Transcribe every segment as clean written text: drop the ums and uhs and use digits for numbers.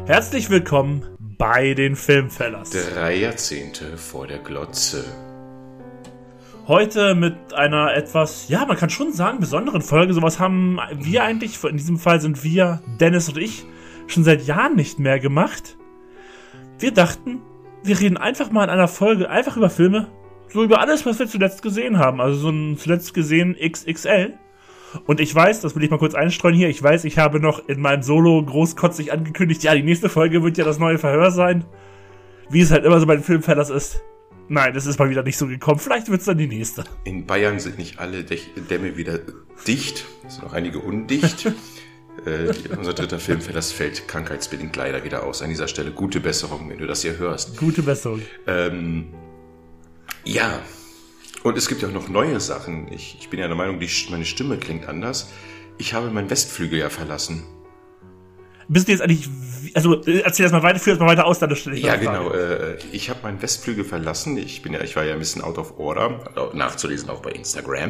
Herzlich willkommen bei den Filmfellers. 3 Jahrzehnte vor der Glotze. Heute mit einer etwas, ja, man kann schon sagen, besonderen Folge. Sowas haben wir eigentlich, in diesem Fall sind wir, Dennis und ich, schon seit Jahren nicht mehr gemacht. Wir dachten, wir reden einfach mal in einer Folge einfach über Filme, so über alles, was wir zuletzt gesehen haben. Also so ein zuletzt gesehen XXL. Und ich weiß, das will ich mal kurz einstreuen hier, ich weiß, ich habe noch in meinem Solo großkotzig angekündigt, ja, die nächste Folge wird ja das neue Verhör sein. Wie es halt immer so bei den Filmfellers ist. Nein, das ist mal wieder nicht so gekommen. Vielleicht wird es dann die nächste. In Bayern sind nicht alle Dämme wieder dicht. Es sind noch einige undicht. Unser dritter Filmfellers fällt krankheitsbedingt leider wieder aus. An dieser Stelle gute Besserung, wenn du das hier hörst. Gute Besserung. Ja, und es gibt ja auch noch neue Sachen. Ich bin ja der Meinung, meine Stimme klingt anders. Ich habe meinen Westflügel ja verlassen. Bist du jetzt eigentlich, also erzähl das mal weiter, führ das mal weiter aus, dann stelle ich Ja, genau. Ich habe meinen Westflügel verlassen. Ich war ja ein bisschen out of order. Nachzulesen auch bei Instagram.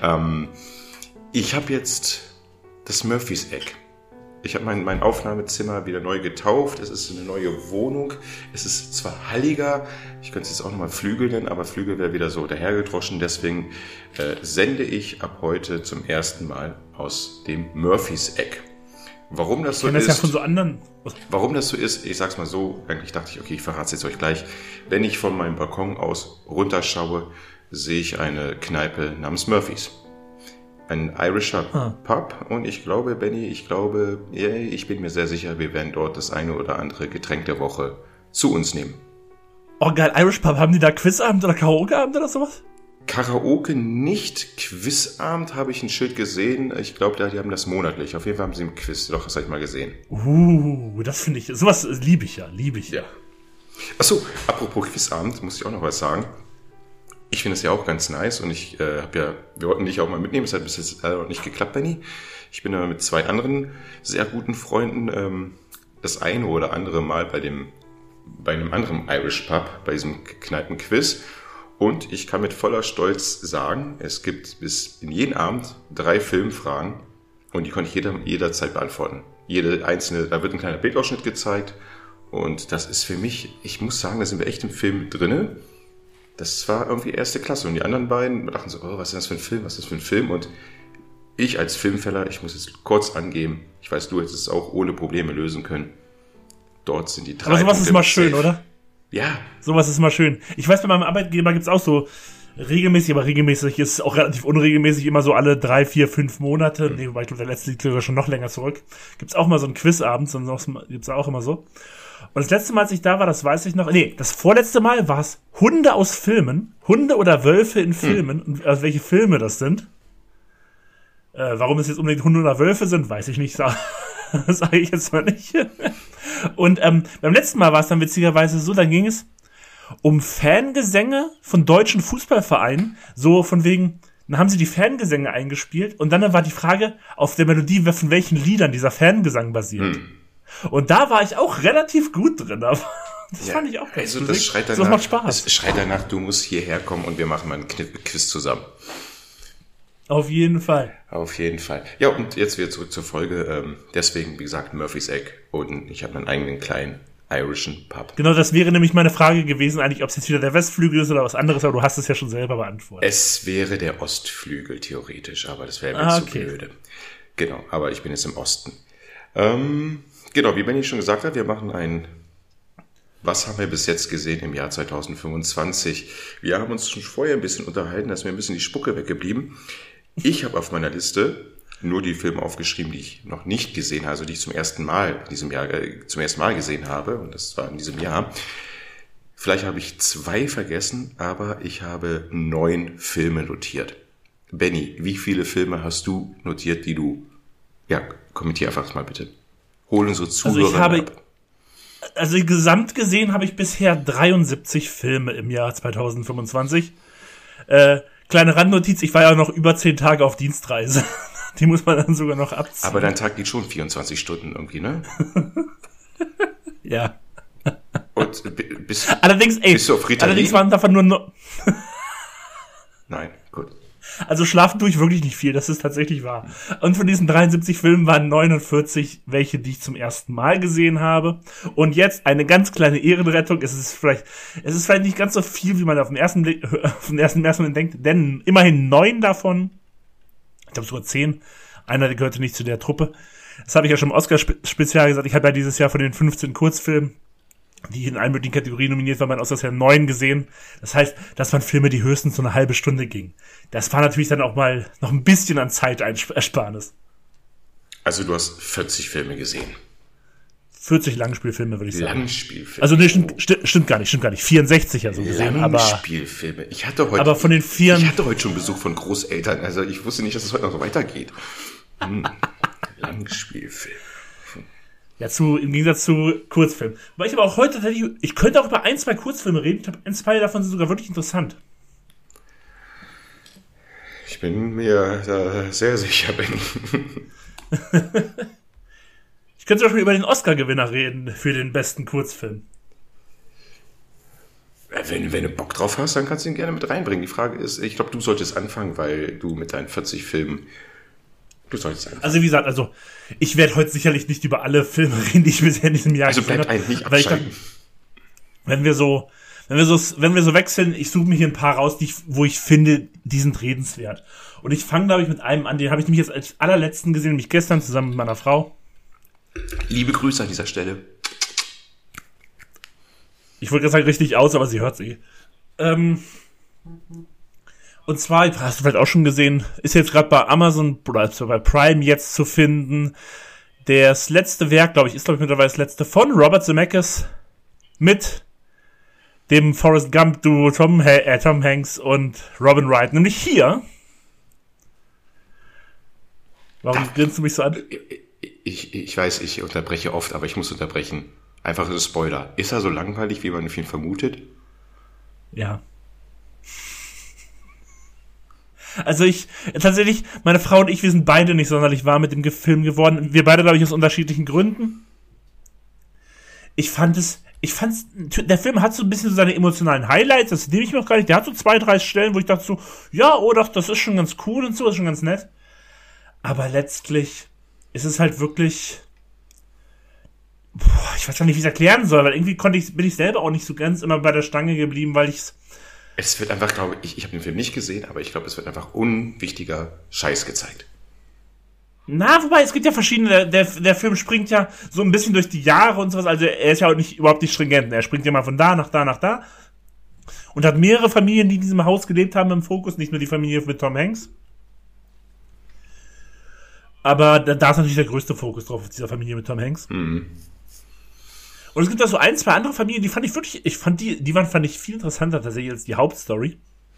Ich habe jetzt das Murphys Eck. Ich habe mein Aufnahmezimmer wieder neu getauft. Es ist eine neue Wohnung. Es ist zwar halliger, ich könnte es jetzt auch nochmal Flügel nennen, aber Flügel wäre wieder so dahergedroschen. Deswegen sende ich ab heute zum ersten Mal aus dem Murphys Eck. Warum das so ist? Ja von so anderen. Warum das so ist, ich sag's mal so, eigentlich dachte ich, okay, ich verrate es jetzt euch gleich. Wenn ich von meinem Balkon aus runterschaue, sehe ich eine Kneipe namens Murphys. Ein irischer Pub und ich glaube, Benny, ich bin mir sehr sicher, wir werden dort das eine oder andere Getränk der Woche zu uns nehmen. Oh geil, Irish Pub, haben die da Quizabend oder Karaokeabend oder sowas? Karaoke nicht, Quizabend habe ich ein Schild gesehen. Ich glaube, die haben das monatlich. Auf jeden Fall haben sie einen Quiz. Doch, das habe ich mal gesehen. Das finde ich, sowas liebe ich ja. Ja. Achso, apropos Quizabend, muss ich auch noch was sagen. Ich finde es ja auch ganz nice und wir wollten dich auch mal mitnehmen. Es hat bis jetzt leider noch nicht geklappt, Benny. Ich bin aber mit 2 anderen sehr guten Freunden das eine oder andere Mal bei einem anderen Irish Pub, bei diesem Kneipenquiz. Und ich kann mit voller Stolz sagen, es gibt bis in jeden Abend 3 Filmfragen und die konnte ich jederzeit beantworten. Jede einzelne, da wird ein kleiner Bildausschnitt gezeigt und das ist für mich, ich muss sagen, da sind wir echt im Film drinne. Das war irgendwie erste Klasse und die anderen beiden dachten so, oh, was ist das für ein Film? Und ich als Filmfeller, ich muss jetzt kurz angeben, ich weiß, du hättest es auch ohne Probleme lösen können. Dort sind die 3 Aber sowas ist mal schön, oder? Ja. Sowas ist mal schön. Ich weiß, bei meinem Arbeitgeber gibt's auch so regelmäßig, aber regelmäßig ist auch relativ unregelmäßig, immer so alle 3, 4, 5 Monate. Nee, wobei ich glaube, der letzte liegt sogar schon noch länger zurück. Gibt's auch mal so einen Quizabend, sonst gibt's auch immer so. Und das letzte Mal, als ich da war, das weiß ich noch, das vorletzte Mal war es Hunde aus Filmen. Hunde oder Wölfe in Filmen. Und welche Filme das sind. Warum es jetzt unbedingt Hunde oder Wölfe sind, weiß ich nicht. Das sage ich jetzt mal nicht. Und beim letzten Mal war es dann witzigerweise so, dann ging es um Fangesänge von deutschen Fußballvereinen. So von wegen, dann haben sie die Fangesänge eingespielt und dann war die Frage auf der Melodie, von welchen Liedern dieser Fangesang basiert. Und da war ich auch relativ gut drin. Aber das fand ich auch ganz also das schreit danach, das macht Spaß. Es schreit danach, du musst hierher kommen und wir machen mal einen Quiz zusammen. Auf jeden Fall. Auf jeden Fall. Ja, und jetzt wieder zurück zur Folge. Deswegen, wie gesagt, Murphys Eck. Und ich habe meinen eigenen kleinen irischen Pub. Genau, das wäre nämlich meine Frage gewesen, eigentlich, ob es jetzt wieder der Westflügel ist oder was anderes, aber du hast es ja schon selber beantwortet. Es wäre der Ostflügel, theoretisch, aber das wäre mir zu blöde. Genau, aber ich bin jetzt im Osten. Genau, wie Benny schon gesagt hat, wir machen was haben wir bis jetzt gesehen im Jahr 2025? Wir haben uns schon vorher ein bisschen unterhalten, da ist mir ein bisschen die Spucke weggeblieben. Ich habe auf meiner Liste nur die Filme aufgeschrieben, die ich noch nicht gesehen habe, also die ich zum ersten Mal gesehen habe, und das war in diesem Jahr. Vielleicht habe ich 2 vergessen, aber ich habe 9 Filme notiert. Benny, wie viele Filme hast du notiert, die du, kommentier einfach mal bitte. Hol unsere Zuhörer ab. Also gesamt gesehen habe ich bisher 73 Filme im Jahr 2025. Kleine Randnotiz, ich war ja noch über 10 Tage auf Dienstreise. Die muss man dann sogar noch abziehen. Aber dein Tag geht schon 24 Stunden irgendwie, ne? Ja. Und bist du auf Ritalin? Allerdings waren davon nur Nein, gut. Also schlafen tue ich wirklich nicht viel, das ist tatsächlich wahr. Und von diesen 73 Filmen waren 49 welche, die ich zum ersten Mal gesehen habe. Und jetzt eine ganz kleine Ehrenrettung. Es ist vielleicht nicht ganz so viel, wie man auf den ersten Moment denkt, denn immerhin 9 davon, ich glaube sogar 10, einer gehörte nicht zu der Truppe. Das habe ich ja schon im Oscar-Spezial gesagt. Ich habe ja dieses Jahr von den 15 Kurzfilmen, die in allen möglichen Kategorien nominiert waren, bei den Oscars ja 9 gesehen. Das heißt, das waren Filme, die höchstens so eine halbe Stunde gingen. Das war natürlich dann auch mal noch ein bisschen an Zeitersparnis. Also du hast 40 Filme gesehen. 40 Langspielfilme, würde ich sagen. Langspielfilme. Also nee, stimmt gar nicht. 64 ja so gesehen. Langspielfilme. Ich hatte heute schon Besuch von Großeltern. Also ich wusste nicht, dass es heute noch so weitergeht. Langspielfilm. Ja, im Gegensatz zu Kurzfilmen. Weil ich aber auch heute tatsächlich, ich könnte auch über 1, 2 Kurzfilme reden. Ich glaube, 1, 2 davon sind sogar wirklich interessant. Ich bin mir da sehr sicher, Benny. Ich könnte zum Beispiel über den Oscar-Gewinner reden für den besten Kurzfilm. Wenn du Bock drauf hast, dann kannst du ihn gerne mit reinbringen. Die Frage ist, ich glaube, du solltest anfangen, weil du mit deinen 40 Filmen, du solltest anfangen. Also wie gesagt, ich werde heute sicherlich nicht über alle Filme reden, die ich bisher in diesem Jahr gesehen habe. Also bleibt eigentlich nicht abschalten. Wenn wir so wechseln, ich suche mir hier ein paar raus, wo ich finde, die sind redenswert. Und ich fange, glaube ich, mit einem an, den habe ich nämlich jetzt als allerletzten gesehen, nämlich gestern zusammen mit meiner Frau. Liebe Grüße an dieser Stelle. Ich wollte gerade sagen, richtig aus, aber sie hört sie. Und zwar, hast du vielleicht auch schon gesehen, ist jetzt gerade bei Amazon oder bei Prime jetzt zu finden. Das letzte Werk, glaube ich, mittlerweile das letzte von Robert Zemeckis mit dem Forrest Gump-Duo Tom Hanks und Robin Wright. Nämlich hier. Warum grinst du mich so an? Ich weiß, ich unterbreche oft, aber ich muss unterbrechen. Einfach so Spoiler. Ist er so langweilig, wie man ihn vermutet? Ja. Also tatsächlich, meine Frau und ich, wir sind beide nicht sonderlich warm mit dem Film geworden. Wir beide, glaube ich, aus unterschiedlichen Gründen. Der Film hat so ein bisschen so seine emotionalen Highlights, das nehme ich mir auch gar nicht. Der hat so 2, 3 Stellen, wo ich dachte so, ja, doch, das ist schon ganz cool und so, ist schon ganz nett. Aber letztlich ist es halt wirklich, ich weiß gar nicht, wie ich es erklären soll, weil irgendwie bin ich selber auch nicht so ganz immer bei der Stange geblieben, weil es wird einfach, glaube ich habe den Film nicht gesehen, aber ich glaube, es wird einfach unwichtiger Scheiß gezeigt. Na, wobei, es gibt ja verschiedene, der Film springt ja so ein bisschen durch die Jahre und sowas, also er ist ja auch überhaupt nicht stringent, er springt ja mal von da nach da nach da und hat mehrere Familien, die in diesem Haus gelebt haben im Fokus, nicht nur die Familie mit Tom Hanks. Aber da ist natürlich der größte Fokus drauf, auf dieser Familie mit Tom Hanks. Mhm. Und es gibt da so 1, 2 andere Familien, die fand ich wirklich, fand ich viel interessanter tatsächlich als die Hauptstory.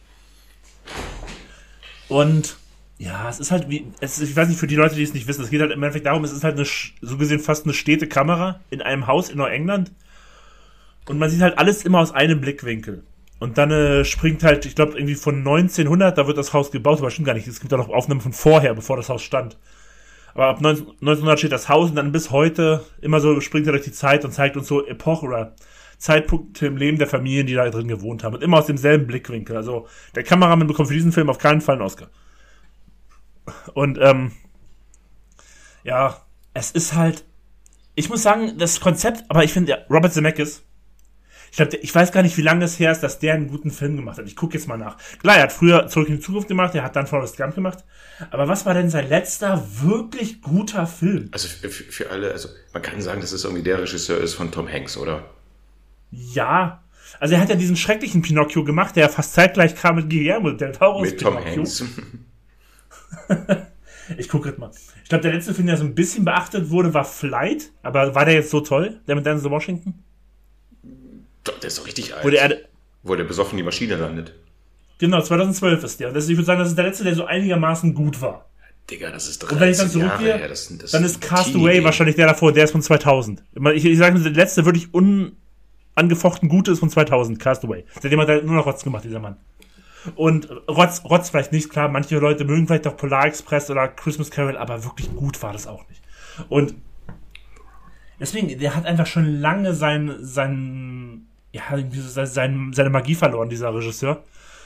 Und ja, es ist halt ich weiß nicht, für die Leute, die es nicht wissen, es geht halt im Endeffekt darum, es ist halt so gesehen fast eine stete Kamera in einem Haus in Neuengland. Und man sieht halt alles immer aus einem Blickwinkel. Und dann springt halt, ich glaube, irgendwie von 1900, da wird das Haus gebaut, aber stimmt gar nicht, es gibt auch noch Aufnahmen von vorher, bevor das Haus stand. Aber ab 1900 steht das Haus und dann bis heute immer so springt er durch die Zeit und zeigt uns so Epochen oder Zeitpunkte im Leben der Familien, die da drin gewohnt haben. Und immer aus demselben Blickwinkel. Also der Kameramann bekommt für diesen Film auf keinen Fall einen Oscar. Und ja, es ist halt, ich muss sagen, das Konzept, aber ich finde, Robert Zemeckis, ich weiß gar nicht, wie lange es her ist, dass der einen guten Film gemacht hat. Ich gucke jetzt mal nach. Klar, er hat früher Zurück in die Zukunft gemacht, er hat dann Forrest Gump gemacht. Aber was war denn sein letzter wirklich guter Film? Also für alle, also man kann sagen, dass es irgendwie der Regisseur ist von Tom Hanks, oder? Ja. Also er hat ja diesen schrecklichen Pinocchio gemacht, der ja fast zeitgleich kam mit Guillermo del Toro. Mit Tom Hanks. Ich gucke jetzt mal. Ich glaube, der letzte Film, der so ein bisschen beachtet wurde, war Flight. Aber war der jetzt so toll? Der mit Denzel Washington? Der ist doch richtig alt. Wo der besoffen die Maschine landet. Genau, 2012 ist der. Und ich würde sagen, das ist der letzte, der so einigermaßen gut war. Digga, das ist 13 Und wenn ich dann zurückgehe, her, dann ist Castaway wahrscheinlich der davor, der ist von 2000. Ich sage, der letzte wirklich unangefochten gute ist von 2000, Castaway. Seitdem hat er nur noch Rotz gemacht, dieser Mann. Und Rotz vielleicht nicht, klar, manche Leute mögen vielleicht auch Polar Express oder Christmas Carol, aber wirklich gut war das auch nicht. Und deswegen, der hat einfach schon lange seine Magie verloren, dieser Regisseur.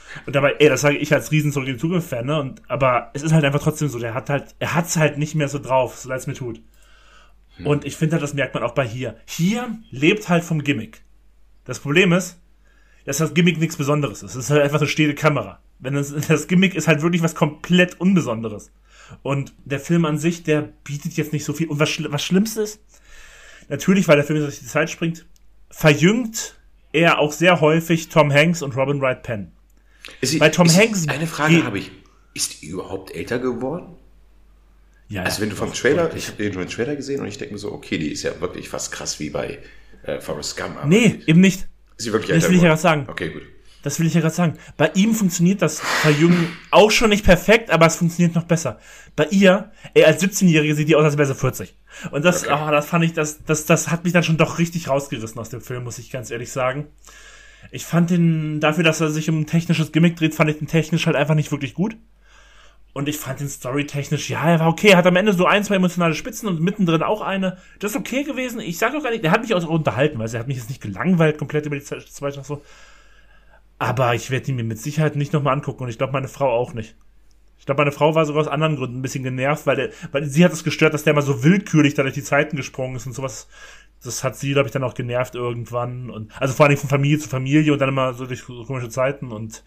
Und dabei, das sage ich als riesen Zurück in die Zukunft-Fan, ne? Aber es ist halt einfach trotzdem so, er hat's halt nicht mehr so drauf, so leid es mir tut. Und ich finde halt, das merkt man auch bei hier. Hier lebt halt vom Gimmick. Das Problem ist, dass das Gimmick nichts Besonderes ist. Es ist halt einfach eine stehende Kamera. Das Gimmick ist halt wirklich was komplett Unbesonderes. Und der Film an sich, der bietet jetzt nicht so viel. Und was Schlimmste ist, natürlich, weil der Film durch die Zeit springt, verjüngt er auch sehr häufig Tom Hanks und Robin Wright Penn. Bei Tom Hanks... Eine Frage habe ich. Ist die überhaupt älter geworden? Ja, also wenn du vom Trailer, ich habe den schon im Trailer gesehen und ich denke mir so, okay, die ist ja wirklich fast krass wie bei Forrest Gump. Nee, eben nicht. Ist sie wirklich älter geworden? Das will ich ja gerade sagen. Okay, gut. Das will ich ja gerade sagen. Bei ihm funktioniert das Verjüngen auch schon nicht perfekt, aber es funktioniert noch besser. Bei ihr, als 17-Jährige sieht die aus, als wäre sie 40. Und das, okay. Das fand ich, das hat mich dann schon doch richtig rausgerissen aus dem Film, muss ich ganz ehrlich sagen. Ich fand den, dafür, dass er sich um ein technisches Gimmick dreht, fand ich den technisch halt einfach nicht wirklich gut. Und ich fand den storytechnisch, ja, er war okay. Er hat am Ende so 1, 2 emotionale Spitzen und mittendrin auch eine. Das ist okay gewesen. Ich sage auch gar nicht, der hat mich auch unterhalten, weil er hat mich jetzt nicht gelangweilt komplett über die zweite Nacht so. Aber ich werde ihn mir mit Sicherheit nicht nochmal angucken und ich glaube, meine Frau auch nicht. Ich glaube, meine Frau war sogar aus anderen Gründen ein bisschen genervt, weil sie hat es gestört, dass der mal so willkürlich da durch die Zeiten gesprungen ist und sowas. Das hat sie, glaube ich, dann auch genervt irgendwann. Und also vor allem von Familie zu Familie und dann immer so durch so komische Zeiten und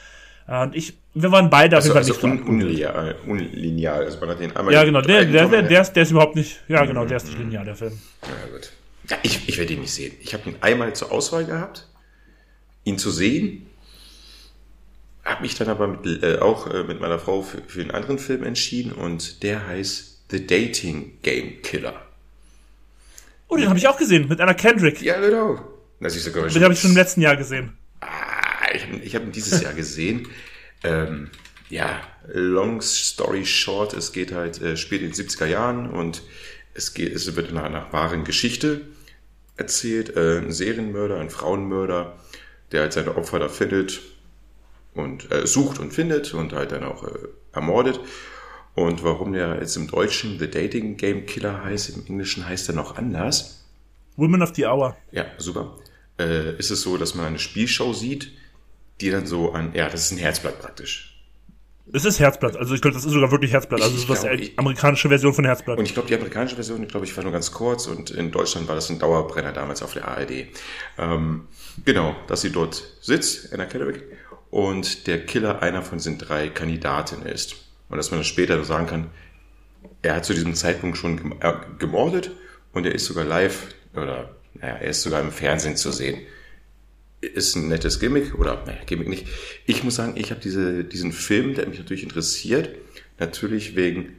wir waren beide auf jeden Fall nicht unlinear. Also man hat den einmal. Ja, genau, der ist überhaupt nicht, ja genau, der ist nicht linear, der Film. Ja, gut. Ja, ich werde ihn nicht sehen. Ich habe ihn einmal zur Auswahl gehabt, ihn zu sehen, habe mich dann aber mit meiner Frau für einen anderen Film entschieden und der heißt The Dating Game Killer. Oh, den habe ich auch gesehen, mit Anna Kendrick. Ja, genau. Den habe ich schon im letzten Jahr gesehen. Ich habe ihn dieses Jahr gesehen. Long story short, es geht halt, spielt in den 70er Jahren und es wird in einer wahren Geschichte erzählt. Ein Serienmörder, ein Frauenmörder, der halt seine Opfer da findet und sucht und findet und halt dann auch ermordet. Und warum der jetzt im Deutschen The Dating Game Killer heißt, im Englischen heißt er noch anders. Women of the Hour. Ja, super. Ist es so, dass man eine Spielshow sieht, die dann so das ist ein Herzblatt praktisch. Es ist Herzblatt, also ich glaube, das ist sogar wirklich Herzblatt, also das ist die amerikanische Version von Herzblatt. Und ich glaube, die amerikanische Version, war nur ganz kurz und in Deutschland war das ein Dauerbrenner damals auf der ARD. Genau, dass sie dort sitzt, Anna Kendrick, und der Killer einer von diesen 3 Kandidatinnen ist. Und dass man das später sagen kann, er hat zu diesem Zeitpunkt schon gemordet und er ist sogar live, er ist sogar im Fernsehen zu sehen. Ist ein nettes Gimmick, Gimmick nicht. Ich muss sagen, ich habe diesen Film, der hat mich natürlich interessiert, natürlich wegen,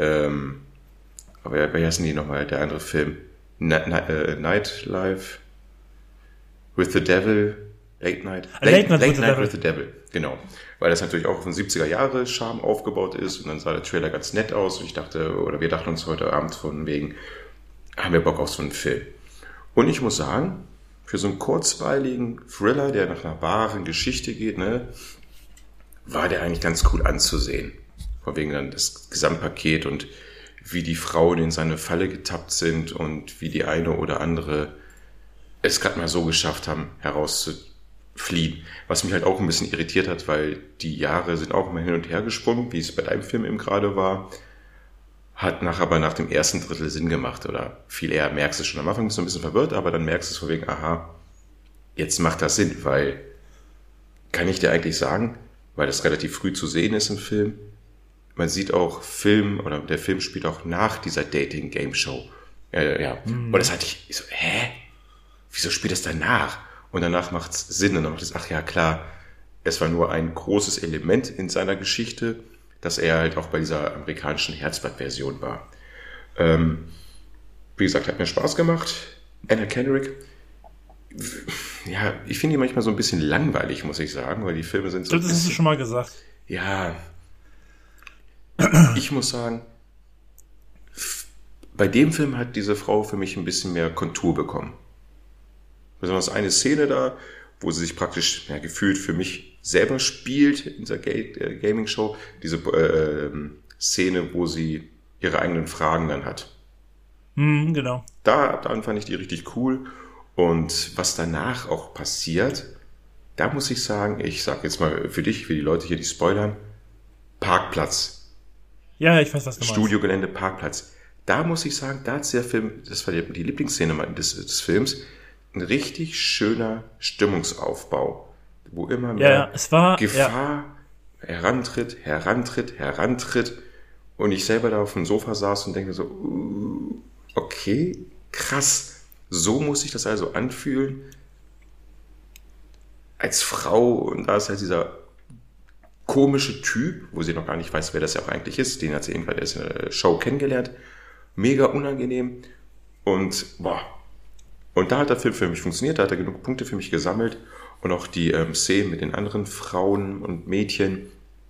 aber wie heißen die nochmal, der andere Film? Nightlife with the Devil, Late Night with the Devil, genau. Weil das natürlich auch von 70er Jahre Charme aufgebaut ist und dann sah der Trailer ganz nett aus und wir dachten uns heute Abend von wegen, haben wir Bock auf so einen Film. Und ich muss sagen, für so einen kurzweiligen Thriller, der nach einer wahren Geschichte geht, war der eigentlich ganz cool anzusehen. Von wegen dann das Gesamtpaket und wie die Frauen in seine Falle getappt sind und wie die eine oder andere es gerade mal so geschafft haben, herauszufliehen. Was mich halt auch ein bisschen irritiert hat, weil die Jahre sind auch immer hin und her gesprungen, wie es bei deinem Film eben gerade war. Hat aber nach dem ersten Drittel Sinn gemacht oder viel eher merkst du es schon. Am Anfang bist du ein bisschen verwirrt, aber dann merkst du es von wegen, aha, jetzt macht das Sinn, weil, kann ich dir eigentlich sagen, weil das relativ früh zu sehen ist im Film, man sieht auch der Film spielt auch nach dieser Dating-Game-Show. Und das hatte ich so, wieso spielt das danach? Und danach macht es Sinn und dann macht es, ach ja, klar, es war nur ein großes Element in seiner Geschichte, dass er halt auch bei dieser amerikanischen Herzblatt-Version war. Wie gesagt, hat mir Spaß gemacht. Anna Kendrick, ich finde die manchmal so ein bisschen langweilig, muss ich sagen, weil die Filme sind so. Das hast du schon mal gesagt. Ja. Ich muss sagen, bei dem Film hat diese Frau für mich ein bisschen mehr Kontur bekommen. Besonders eine Szene da, wo sie sich praktisch gefühlt für mich selber spielt in dieser Gaming-Show. Diese Szene, wo sie ihre eigenen Fragen dann hat. Genau. Dann fand ich die richtig cool. Und was danach auch passiert, da muss ich sagen, ich sag jetzt mal für dich, für die Leute hier, die spoilern, Parkplatz. Ja, ich weiß, was du meinst. Studiogelände, Parkplatz. Da muss ich sagen, da hat der Film, das war die Lieblingsszene des Films, ein richtig schöner Stimmungsaufbau, wo immer mehr Gefahr herantritt und ich selber da auf dem Sofa saß und denke so, okay, krass, so muss sich das also anfühlen als Frau, und da ist halt dieser komische Typ, wo sie noch gar nicht weiß, wer das ja auch eigentlich ist, den hat sie irgendwann erst in der Show kennengelernt, mega unangenehm und und da hat der Film für mich funktioniert, da hat er genug Punkte für mich gesammelt und auch die Szenen mit den anderen Frauen und Mädchen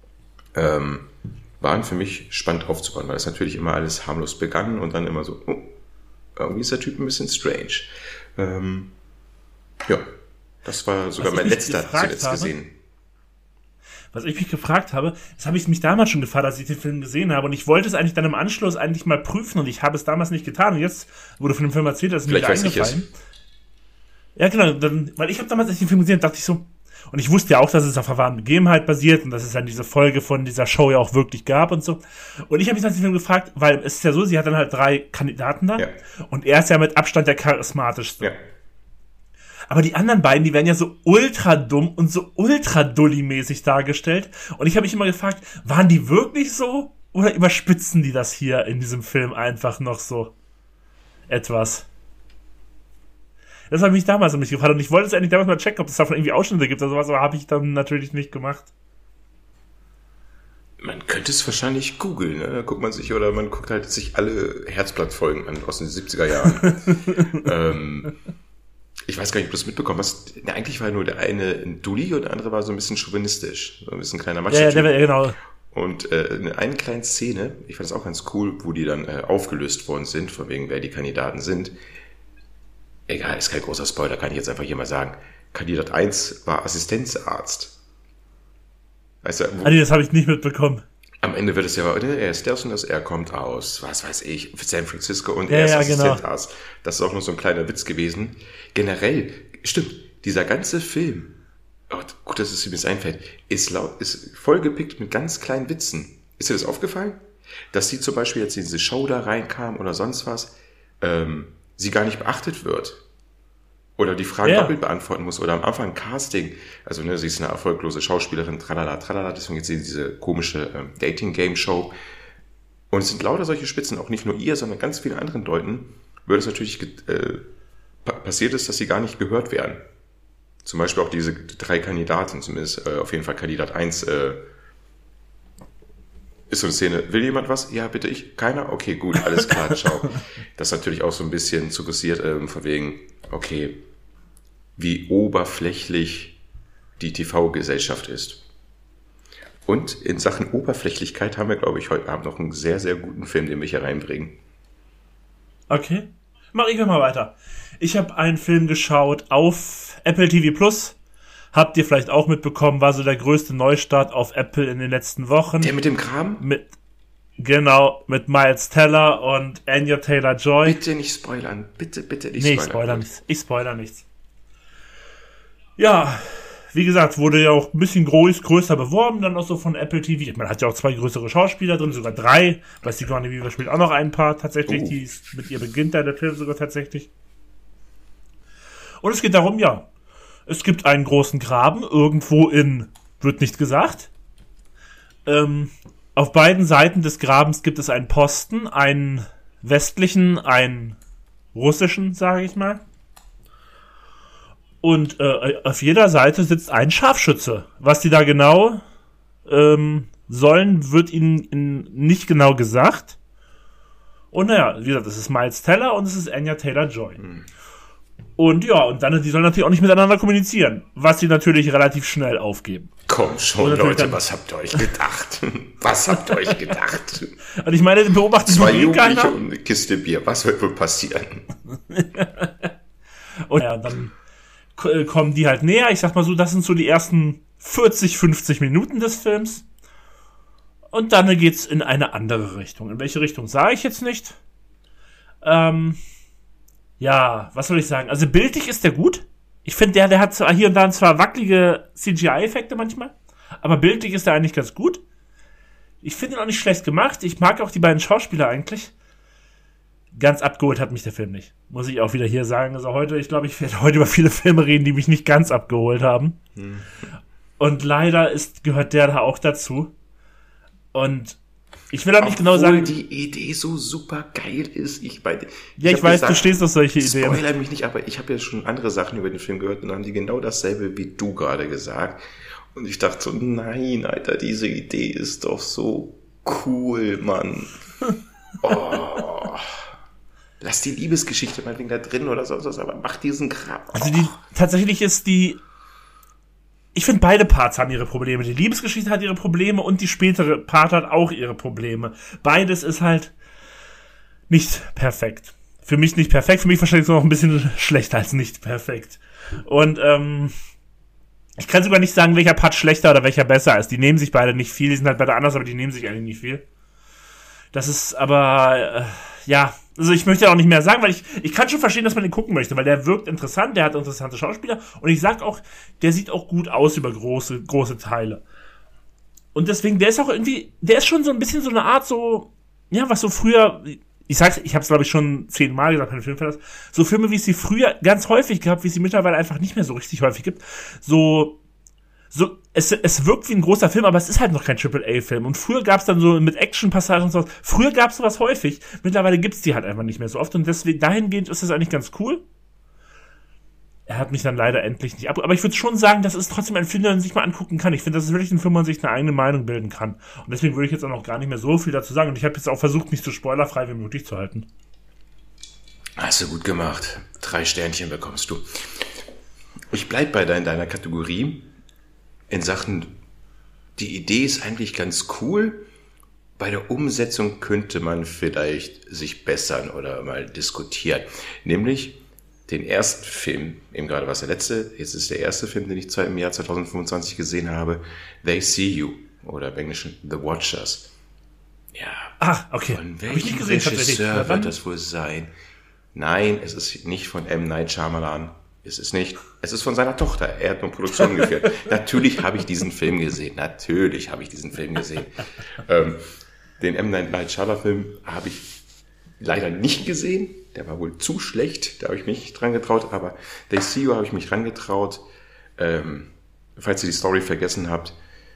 waren für mich spannend aufzubauen, weil es natürlich immer alles harmlos begann und dann immer so, irgendwie ist der Typ ein bisschen strange. Ja, das war sogar mein letzter zuletzt gesehen. Was ich mich gefragt habe, das habe ich mich damals schon gefragt, als ich den Film gesehen habe, und ich wollte es eigentlich dann im Anschluss eigentlich mal prüfen und ich habe es damals nicht getan und jetzt, wo du von dem Film erzählt hast, ist mir wieder eingefallen. Ja, genau, weil ich habe damals, als ich den Film gesehen habe, dachte ich so, und ich wusste ja auch, dass es auf einer wahren Begebenheit basiert und dass es dann diese Folge von dieser Show ja auch wirklich gab und so. Und ich habe mich dann den Film gefragt, weil es ist ja so, sie hat dann halt 3 Kandidaten da und er ist ja mit Abstand der charismatischste. Ja. Aber die anderen beiden, die werden ja so ultra dumm und so ultra dulli-mäßig dargestellt. Und ich habe mich immer gefragt, waren die wirklich so? Oder überspitzen die das hier in diesem Film einfach noch so etwas? Das habe ich mich damals nämlich gefragt. Und ich wollte es eigentlich damals mal checken, ob es davon irgendwie Ausschnitte gibt oder sowas, aber habe ich dann natürlich nicht gemacht. Man könnte es wahrscheinlich googeln, ne? Da guckt man sich, oder man guckt halt sich alle Herzblatt-Folgen an aus den 70er Jahren. Ich weiß gar nicht, ob du das mitbekommen hast. Ja, eigentlich war nur der eine ein Dulli und der andere war so ein bisschen chauvinistisch. So ein bisschen kleiner Macho-Typ. Ja, genau. Und in einer kleinen Szene, ich fand das auch ganz cool, wo die dann aufgelöst worden sind, von wegen, wer die Kandidaten sind. Egal, ist kein großer Spoiler, kann ich jetzt einfach hier mal sagen. Kandidat 1 war Assistenzarzt. Weißt du, das habe ich nicht mitbekommen. Am Ende wird es ja, er ist das und das, er kommt aus, was weiß ich, San Francisco und er ist Assistenzarzt. Genau. Das ist auch nur so ein kleiner Witz gewesen. Generell, stimmt, dieser ganze Film, gut, dass es mir das einfällt, ist vollgepickt mit ganz kleinen Witzen. Ist dir das aufgefallen? Dass sie zum Beispiel jetzt in diese Show da reinkam oder sonst was, sie gar nicht beachtet wird. Oder die Fragen doppelt beantworten muss. Oder am Anfang Casting. Also, sie ist eine erfolglose Schauspielerin, tralala. Deswegen jetzt diese komische Dating-Game-Show. Und es sind lauter solche Spitzen, auch nicht nur ihr, sondern ganz vielen anderen Leuten, wird es natürlich passiert ist, dass sie gar nicht gehört werden. Zum Beispiel auch diese 3 Kandidaten, zumindest auf jeden Fall Kandidat 1, ist so eine Szene, will jemand was? Ja, bitte ich. Keiner? Okay, gut, alles klar, ciao. Das ist natürlich auch so ein bisschen suggestiert, von wegen, okay, wie oberflächlich die TV-Gesellschaft ist. Und in Sachen Oberflächlichkeit haben wir, glaube ich, heute Abend noch einen sehr, sehr guten Film, den wir hier reinbringen. Okay. Mach ich mal weiter. Ich habe einen Film geschaut auf Apple TV Plus. Habt ihr vielleicht auch mitbekommen, war so der größte Neustart auf Apple in den letzten Wochen. Der mit dem Kram? Genau, mit Miles Teller und Anya Taylor-Joy. Bitte nicht spoilern. Bitte nicht spoilern. Ich spoilere nichts. Ja, wie gesagt, wurde ja auch ein bisschen größer beworben, dann auch so von Apple TV. Man hat ja auch 2 größere Schauspieler drin, sogar 3. Weiß die Sigourney Weaver spielt auch noch ein paar tatsächlich. Die ist, mit ihr beginnt da der Film sogar tatsächlich. Und es geht darum, es gibt einen großen Graben, irgendwo wird nicht gesagt. Auf beiden Seiten des Grabens gibt es einen Posten, einen westlichen, einen russischen, sage ich mal. Und auf jeder Seite sitzt ein Scharfschütze. Was die da genau sollen, wird ihnen nicht genau gesagt. Und wie gesagt, es ist Miles Teller und es ist Anya Taylor-Joy. Und und dann, die sollen natürlich auch nicht miteinander kommunizieren, was sie natürlich relativ schnell aufgeben. Komm schon, Leute, was habt ihr euch gedacht? Was habt ihr euch gedacht? Und ich meine, beobachtet 2 Jugendliche und eine Kiste Bier, was wird wohl passieren? Und dann kommen die halt näher, ich sag mal so, das sind so die ersten 40, 50 Minuten des Films. Und dann geht's in eine andere Richtung. In welche Richtung, sage ich jetzt nicht. Was soll ich sagen? Also bildlich ist der gut. Ich finde, der hat zwar hier und da zwar wackelige CGI-Effekte manchmal, aber bildlich ist er eigentlich ganz gut. Ich finde ihn auch nicht schlecht gemacht. Ich mag auch die beiden Schauspieler eigentlich. Ganz abgeholt hat mich der Film nicht. Muss ich auch wieder hier sagen. Also heute, ich glaube, ich werde heute über viele Filme reden, die mich nicht ganz abgeholt haben. Und leider gehört der da auch dazu. Und ich will auch nicht genau sagen, die Idee so super geil ist. Ich weiß, du stehst auf solche Ideen. Spoiler mich nicht, aber ich habe ja schon andere Sachen über den Film gehört und dann haben die genau dasselbe wie du gerade gesagt. Und ich dachte so, nein, Alter, diese Idee ist doch so cool, Mann. Oh. Lass die Liebesgeschichte meinetwegen da drin oder sonst was, aber mach diesen Kram. Also tatsächlich ist ich finde, beide Parts haben ihre Probleme. Die Liebesgeschichte hat ihre Probleme und die spätere Part hat auch ihre Probleme. Beides ist halt nicht perfekt. Für mich nicht perfekt, für mich wahrscheinlich sogar noch ein bisschen schlechter als nicht perfekt. Und ich kann sogar nicht sagen, welcher Part schlechter oder welcher besser ist. Die nehmen sich beide nicht viel, die sind halt beide anders, aber die nehmen sich eigentlich nicht viel. Das ist aber, also ich möchte auch nicht mehr sagen, weil ich kann schon verstehen, dass man den gucken möchte, weil der wirkt interessant, der hat interessante Schauspieler und ich sag auch, der sieht auch gut aus über große Teile. Und deswegen, der ist schon so ein bisschen so eine Art so, ja, was so früher, ich hab's glaube ich schon 10-mal gesagt bei den Filmfans, so Filme, wie es sie früher ganz häufig gab, wie es sie mittlerweile einfach nicht mehr so richtig häufig gibt, es wirkt wie ein großer Film, aber es ist halt noch kein AAA-Film. Und früher gab's dann so mit Action-Passagen und so, früher gab's sowas häufig, mittlerweile gibt's die halt einfach nicht mehr so oft und deswegen, dahingehend ist das eigentlich ganz cool. Er hat mich dann leider endlich nicht aber ich würde schon sagen, das ist trotzdem ein Film, den man sich mal angucken kann. Ich finde, das ist wirklich ein Film, wo man sich eine eigene Meinung bilden kann. Und deswegen würde ich jetzt auch noch gar nicht mehr so viel dazu sagen. Und ich habe jetzt auch versucht, mich so spoilerfrei wie möglich zu halten. Hast du gut gemacht. 3 Sternchen bekommst du. Ich bleib bei deiner Kategorie in Sachen, die Idee ist eigentlich ganz cool. Bei der Umsetzung könnte man vielleicht sich bessern oder mal diskutieren. Nämlich den ersten Film, eben gerade war es der letzte, jetzt ist der erste Film, den ich im Jahr 2025 gesehen habe, They See You oder im Englischen The Watchers. Ja. Okay. Von welchem Regisseur wird das wohl sein? Nein, es ist nicht von M. Night Shyamalan. Es ist nicht. Es ist von seiner Tochter. Er hat nur Produktion geführt. Natürlich habe ich diesen Film gesehen. Den M. Night Shyamalan Film habe ich leider nicht gesehen. Der war wohl zu schlecht. Da habe ich mich nicht dran getraut. Aber They See You habe ich mich dran getraut. Falls ihr die Story vergessen habt.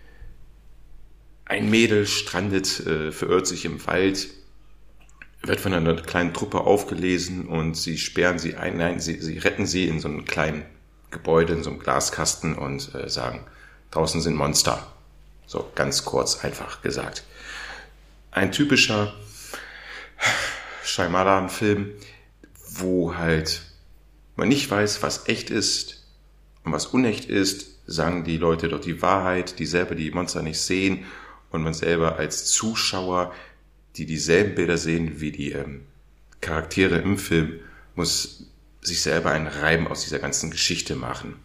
Ein Mädel strandet, verirrt sich im Wald, wird von einer kleinen Truppe aufgelesen und sie sperren sie ein. Nein, sie retten sie in so einem kleinen Gebäude, in so einem Glaskasten und sagen, draußen sind Monster. So ganz kurz, einfach gesagt. Ein typischer Shyamalan-Film, wo halt man nicht weiß, was echt ist und was unecht ist, sagen die Leute doch die Wahrheit, die selber die Monster nicht sehen und man selber als Zuschauer, die dieselben Bilder sehen wie die Charaktere im Film, muss sich selber einen Reim aus dieser ganzen Geschichte machen.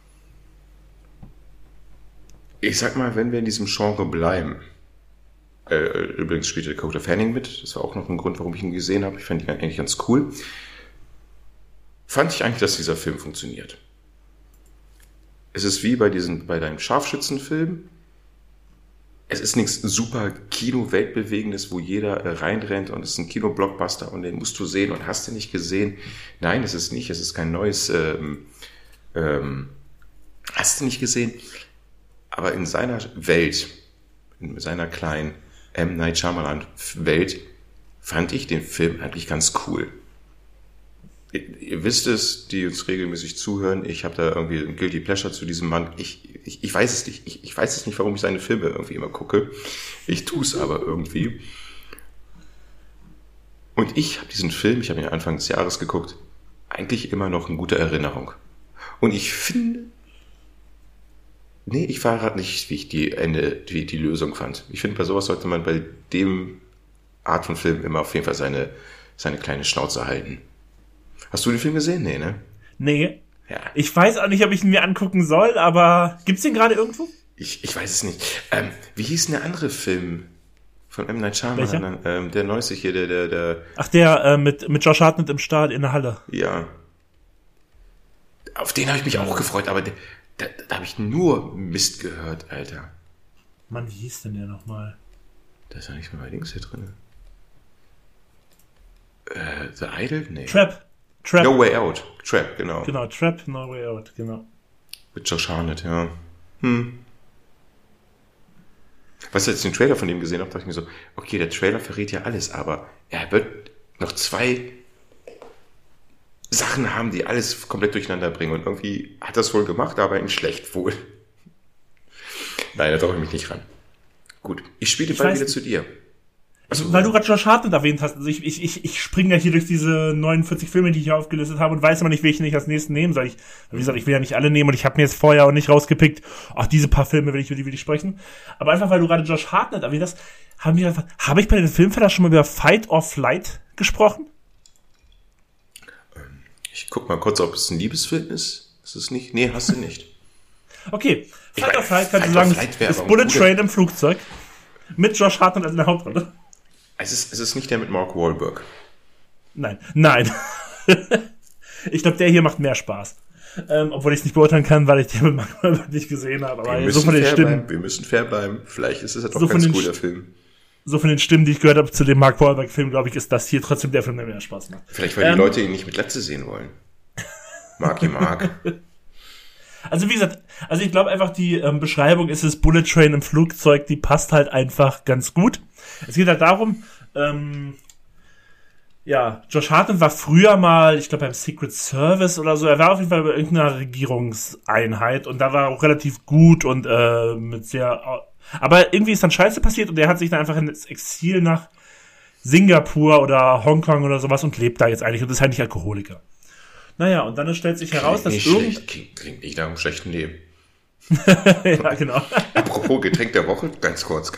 Ich sag mal, wenn wir in diesem Genre bleiben, übrigens spielte Dakota Fanning mit, das war auch noch ein Grund, warum ich ihn gesehen habe, ich fand ihn eigentlich ganz cool, fand ich eigentlich, dass dieser Film funktioniert. Es ist wie bei deinem Scharfschützenfilm. Es ist nichts super Kino-Weltbewegendes, wo jeder reinrennt und es ist ein Kino-Blockbuster und den musst du sehen und hast du nicht gesehen. Nein, es ist nicht. Es ist kein neues, hast du nicht gesehen. Aber in seiner Welt, in seiner kleinen M. Night Shyamalan Welt, fand ich den Film eigentlich ganz cool. Ihr wisst es, die uns regelmäßig zuhören, ich habe da irgendwie ein Guilty Pleasure zu diesem Mann. Ich weiß es nicht. Ich weiß es nicht, warum ich seine Filme irgendwie immer gucke. Ich tue es aber irgendwie. Und ich habe diesen Film, ich habe ihn Anfang des Jahres geguckt, eigentlich immer noch in guter Erinnerung. Und ich finde, ich verrate nicht, wie ich die Lösung fand. Ich finde, bei sowas sollte man bei dem Art von Film immer auf jeden Fall seine kleine Schnauze halten. Hast du den Film gesehen? Nee, ne? Nee. Ja. Ich weiß auch nicht, ob ich ihn mir angucken soll, aber gibt's den gerade irgendwo? Ich weiß es nicht. Wie hieß denn der andere Film von M. Night Shyamalan? Der neueste hier, der... Ach, der mit Josh Hartnett im Stadion in der Halle. Ja. Auf den habe ich mich auch gefreut, aber da habe ich nur Mist gehört, Alter. Mann, wie hieß denn der nochmal? Da ist ja nicht mehr bei Dings hier drin. The Idol? Nee. Trap. No Way Out. Trap, genau. Genau, Trap, No Way Out, genau. Mit Josh Hartnett, ja. Weißt du, als ich den Trailer von dem gesehen habe, dachte ich mir so, okay, der Trailer verrät ja alles, aber er wird noch 2 Sachen haben, die alles komplett durcheinander bringen. Und irgendwie hat das wohl gemacht, aber in schlecht wohl. Nein, da traue ich mich nicht ran. Gut, ich spiele den Ball wieder zu dir. Also, weil du gerade Josh Hartnett erwähnt hast, also ich springe ja hier durch diese 49 Filme, die ich hier aufgelistet habe und weiß immer nicht, welchen ich als nächsten nehmen soll. Wie gesagt, ich will ja nicht alle nehmen und ich habe mir jetzt vorher auch nicht rausgepickt, ach, diese paar Filme will ich sprechen. Aber einfach, weil du gerade Josh Hartnett erwähnt hast, habe ich bei den Filmverleih schon mal über Fight or Flight gesprochen? Ich guck mal kurz, ob es ein Liebesfilm ist. Ist es nicht? Nee, hast du nicht. Okay, Fight or Flight kannst du sagen, ist Bullet Train im Flugzeug mit Josh Hartnett als in der Hauptrolle. Es ist nicht der mit Mark Wahlberg. Nein. Ich glaube, der hier macht mehr Spaß. Obwohl ich es nicht beurteilen kann, weil ich den mit Mark Wahlberg nicht gesehen habe. Aber so von den Stimmen. Wir müssen fair bleiben. Vielleicht ist es ja doch so ganz guter Film. So von den Stimmen, die ich gehört habe zu dem Mark Wahlberg-Film, glaube ich, ist das hier trotzdem der Film, der mehr Spaß macht. Vielleicht, weil die Leute ihn nicht mit Glatze sehen wollen. Mark. Also wie gesagt, ich glaube einfach, die Beschreibung ist es Bullet Train im Flugzeug, die passt halt einfach ganz gut. Es geht halt darum, Josh Hartnett war früher mal, ich glaube beim Secret Service oder so, er war auf jeden Fall bei irgendeiner Regierungseinheit und da war er auch relativ gut und aber irgendwie ist dann Scheiße passiert und er hat sich dann einfach ins Exil nach Singapur oder Hongkong oder sowas und lebt da jetzt eigentlich und ist halt nicht Alkoholiker. Naja, und dann stellt sich heraus, dass klingt nicht nach einem schlechten Leben. Ja, genau. Apropos Getränk der Woche, ganz kurz.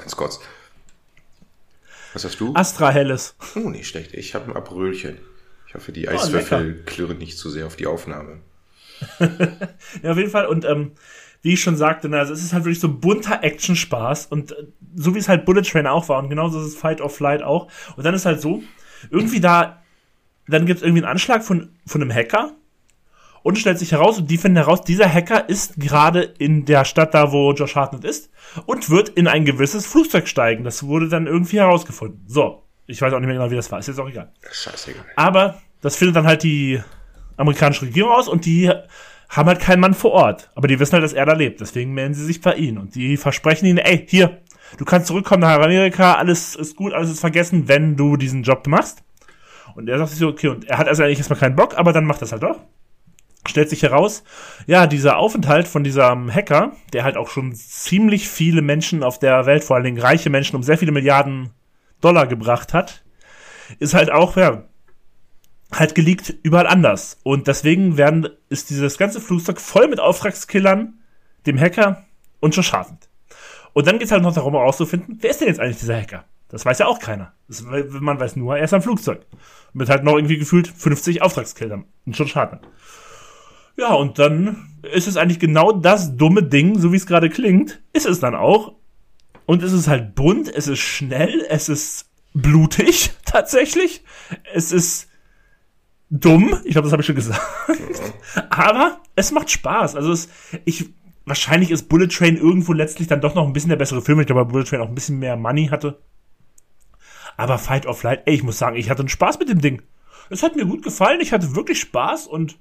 Was hast du? Astra Helles. Oh, nicht schlecht. Ich habe ein Aperölchen. Ich hoffe, die Eiswürfel klirren nicht zu sehr auf die Aufnahme. Ja, auf jeden Fall. Und wie ich schon sagte, also es ist halt wirklich so bunter Action-Spaß. Und so wie es halt Bullet Train auch war. Und genauso ist es Fight or Flight auch. Und dann ist halt so, irgendwie dann gibt es irgendwie einen Anschlag von einem Hacker. Und es stellt sich heraus, und die finden heraus, dieser Hacker ist gerade in der Stadt da, wo Josh Hartnett ist, und wird in ein gewisses Flugzeug steigen. Das wurde dann irgendwie herausgefunden. So, ich weiß auch nicht mehr genau, wie das war. Ist jetzt auch egal. Scheißegal. Aber das findet dann halt die amerikanische Regierung aus und die haben halt keinen Mann vor Ort. Aber die wissen halt, dass er da lebt. Deswegen melden sie sich bei ihm. Und die versprechen ihnen, ey, hier, du kannst zurückkommen nach Amerika, alles ist gut, alles ist vergessen, wenn du diesen Job machst. Und er sagt sich so, okay, und er hat also eigentlich erstmal keinen Bock, aber dann macht das halt doch. Stellt sich heraus, ja, dieser Aufenthalt von diesem Hacker, der halt auch schon ziemlich viele Menschen auf der Welt, vor allen Dingen reiche Menschen, um sehr viele Milliarden $, gebracht hat, ist halt auch, halt geleakt überall anders. Und deswegen ist dieses ganze Flugzeug voll mit Auftragskillern, dem Hacker und Josh Hartnett. Und dann geht's halt noch darum, herauszufinden, wer ist denn jetzt eigentlich dieser Hacker? Das weiß ja auch keiner. Man weiß nur, er ist am Flugzeug. Mit halt noch irgendwie gefühlt 50 Auftragskillern und Josh Hartnett. Ja, und dann ist es eigentlich genau das dumme Ding, so wie es gerade klingt, ist es dann auch. Und es ist halt bunt, es ist schnell, es ist blutig, tatsächlich. Es ist dumm, ich glaube, das habe ich schon gesagt. Aber es macht Spaß. Also wahrscheinlich ist Bullet Train irgendwo letztlich dann doch noch ein bisschen der bessere Film. Ich glaube, weil Bullet Train auch ein bisschen mehr Money hatte. Aber Fight or Flight, ich muss sagen, ich hatte einen Spaß mit dem Ding. Es hat mir gut gefallen, ich hatte wirklich Spaß und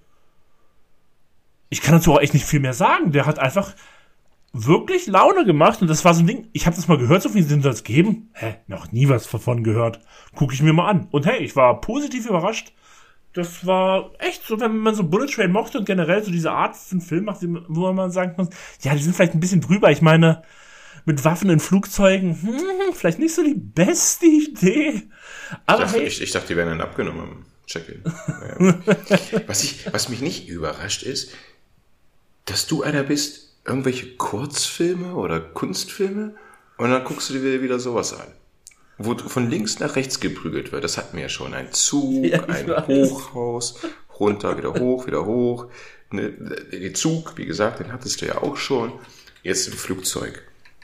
ich kann dazu auch echt nicht viel mehr sagen. Der hat einfach wirklich Laune gemacht und das war so ein Ding, ich habe das mal gehört, so viel Sinn soll es geben. Noch nie was davon gehört. Gucke ich mir mal an. Und hey, ich war positiv überrascht. Das war echt so, wenn man so Bullet Train mochte und generell so diese Art von Film macht, wo man sagen muss, ja, die sind vielleicht ein bisschen drüber. Ich meine, mit Waffen in Flugzeugen, vielleicht nicht so die beste Idee. Aber ich dachte, die werden dann abgenommen am Check-in. Naja. Was mich nicht überrascht ist, dass du einer bist, irgendwelche Kurzfilme oder Kunstfilme und dann guckst du dir wieder sowas an. Wo von links nach rechts geprügelt wird. Das hatten wir ja schon. Ein Zug, ein Hochhaus, runter, wieder hoch. Der Zug, wie gesagt, den hattest du ja auch schon. Jetzt ein Flugzeug.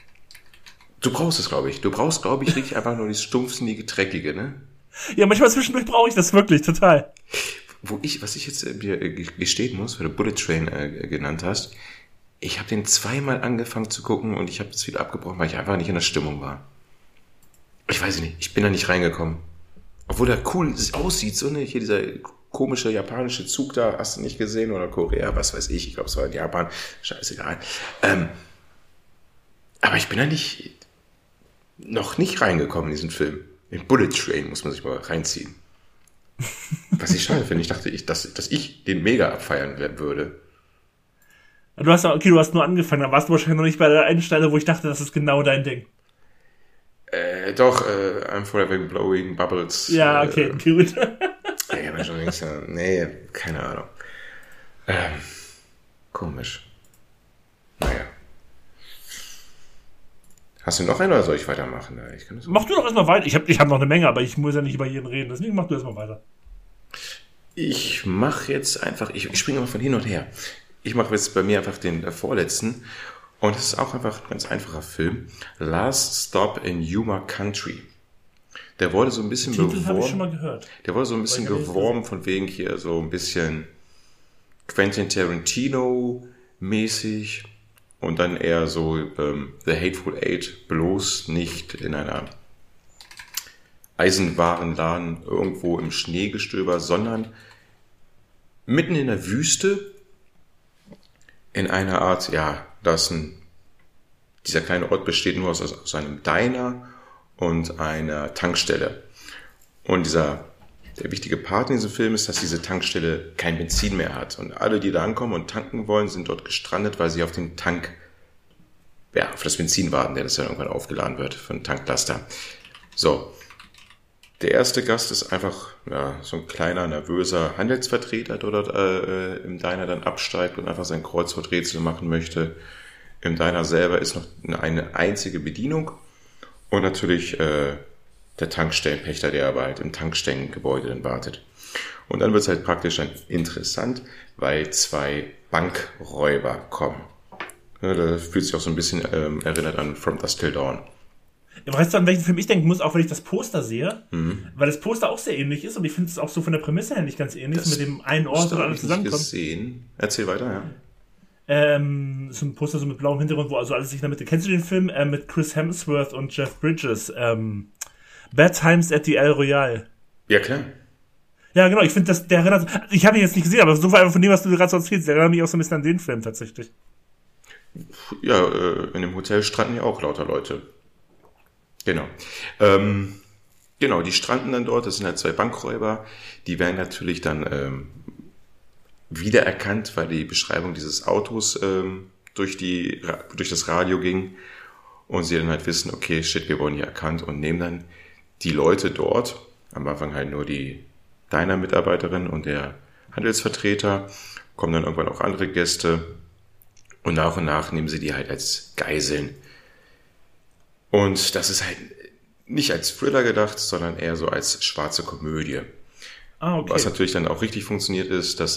Du brauchst es, glaube ich. Du brauchst, glaube ich, richtig einfach nur das stumpfsinnige, dreckige, ne? Ja, manchmal zwischendurch brauche ich das wirklich, total. was ich jetzt dir gestehen muss, weil du Bullet Train genannt hast, ich habe den zweimal angefangen zu gucken und ich habe das wieder abgebrochen, weil ich einfach nicht in der Stimmung war. Ich weiß nicht, ich bin da nicht reingekommen. Obwohl der cool aussieht, so, ne, hier dieser komische japanische Zug da, hast du nicht gesehen, oder Korea, was weiß ich glaube, es war in Japan, scheißegal. Aber ich bin da noch nicht reingekommen in diesen Film. In Bullet Train muss man sich mal reinziehen. Was ich schade finde, ich dachte, dass ich den mega abfeiern würde. Du hast nur angefangen, da warst du wahrscheinlich noch nicht bei der einen Stelle, wo ich dachte, das ist genau dein Ding. Doch, I'm Forever Blowing Bubbles. Ja, okay, gut. Ja, aber schon links, nee, keine Ahnung. Komisch. Naja. Hast du noch einen oder soll ich weitermachen? Mach du doch erstmal weiter. Ich hab noch eine Menge, aber ich muss ja nicht über jeden reden. Deswegen mach du erstmal weiter. Ich mache jetzt einfach, ich springe mal von hin und her. Ich mache jetzt bei mir einfach den vorletzten. Und es ist auch einfach ein ganz einfacher Film. Last Stop in Yuma Country. Der wurde so ein bisschen beworben. Habe ich schon mal gehört. Der wurde so ein bisschen beworben von wegen hier so ein bisschen Quentin Tarantino mäßig und dann eher so The Hateful Eight, bloß nicht in einer Eisenwarenladen irgendwo im Schneegestöber, sondern mitten in der Wüste in einer Art, ja, dieser kleine Ort besteht nur aus einem Diner und einer Tankstelle. Und der wichtige Part in diesem Film ist, dass diese Tankstelle kein Benzin mehr hat. Und alle, die da ankommen und tanken wollen, sind dort gestrandet, weil sie auf den auf das Benzin warten, der das dann irgendwann aufgeladen wird von Tanklaster. So. Der erste Gast ist einfach so ein kleiner, nervöser Handelsvertreter, der dort im Diner dann absteigt und einfach sein Kreuzworträtsel machen möchte. Im Diner selber ist noch eine einzige Bedienung und natürlich der Tankstellenpächter, der aber halt im Tankstellengebäude dann wartet. Und dann wird es halt praktisch dann interessant, weil 2 Bankräuber kommen. Ja, da fühlt sich auch so ein bisschen erinnert an From Dusk Till Dawn. Ja, weißt du, an welchen Film ich denken muss, auch wenn ich das Poster sehe? Weil das Poster auch sehr ähnlich ist und ich finde es auch so von der Prämisse her nicht ganz ähnlich, das mit dem einen Ort, wo alles zusammenkommt. Gesehen. Erzähl weiter, ja. So ein Poster so mit blauem Hintergrund, wo also alles sich in der Mitte. Kennst du den Film mit Chris Hemsworth und Jeff Bridges? Bad Times at the El Royale. Ja, klar. Ja, genau, ich finde, der erinnert, ich habe ihn jetzt nicht gesehen, aber so einfach von dem, was du gerade so erzählst, der erinnert mich auch so ein bisschen an den Film tatsächlich. Ja, in dem Hotel stranden ja auch lauter Leute. Genau. Genau, die stranden dann dort, das sind halt 2 Bankräuber, die werden natürlich dann wiedererkannt, weil die Beschreibung dieses Autos durch das Radio ging und sie dann halt wissen, okay, shit, wir wurden hier erkannt und nehmen dann die Leute dort, am Anfang halt nur die Diner-Mitarbeiterin und der Handelsvertreter, kommen dann irgendwann auch andere Gäste und nach nehmen sie die halt als Geiseln. Und das ist halt nicht als Thriller gedacht, sondern eher so als schwarze Komödie. Ah, okay. Was natürlich dann auch richtig funktioniert ist, dass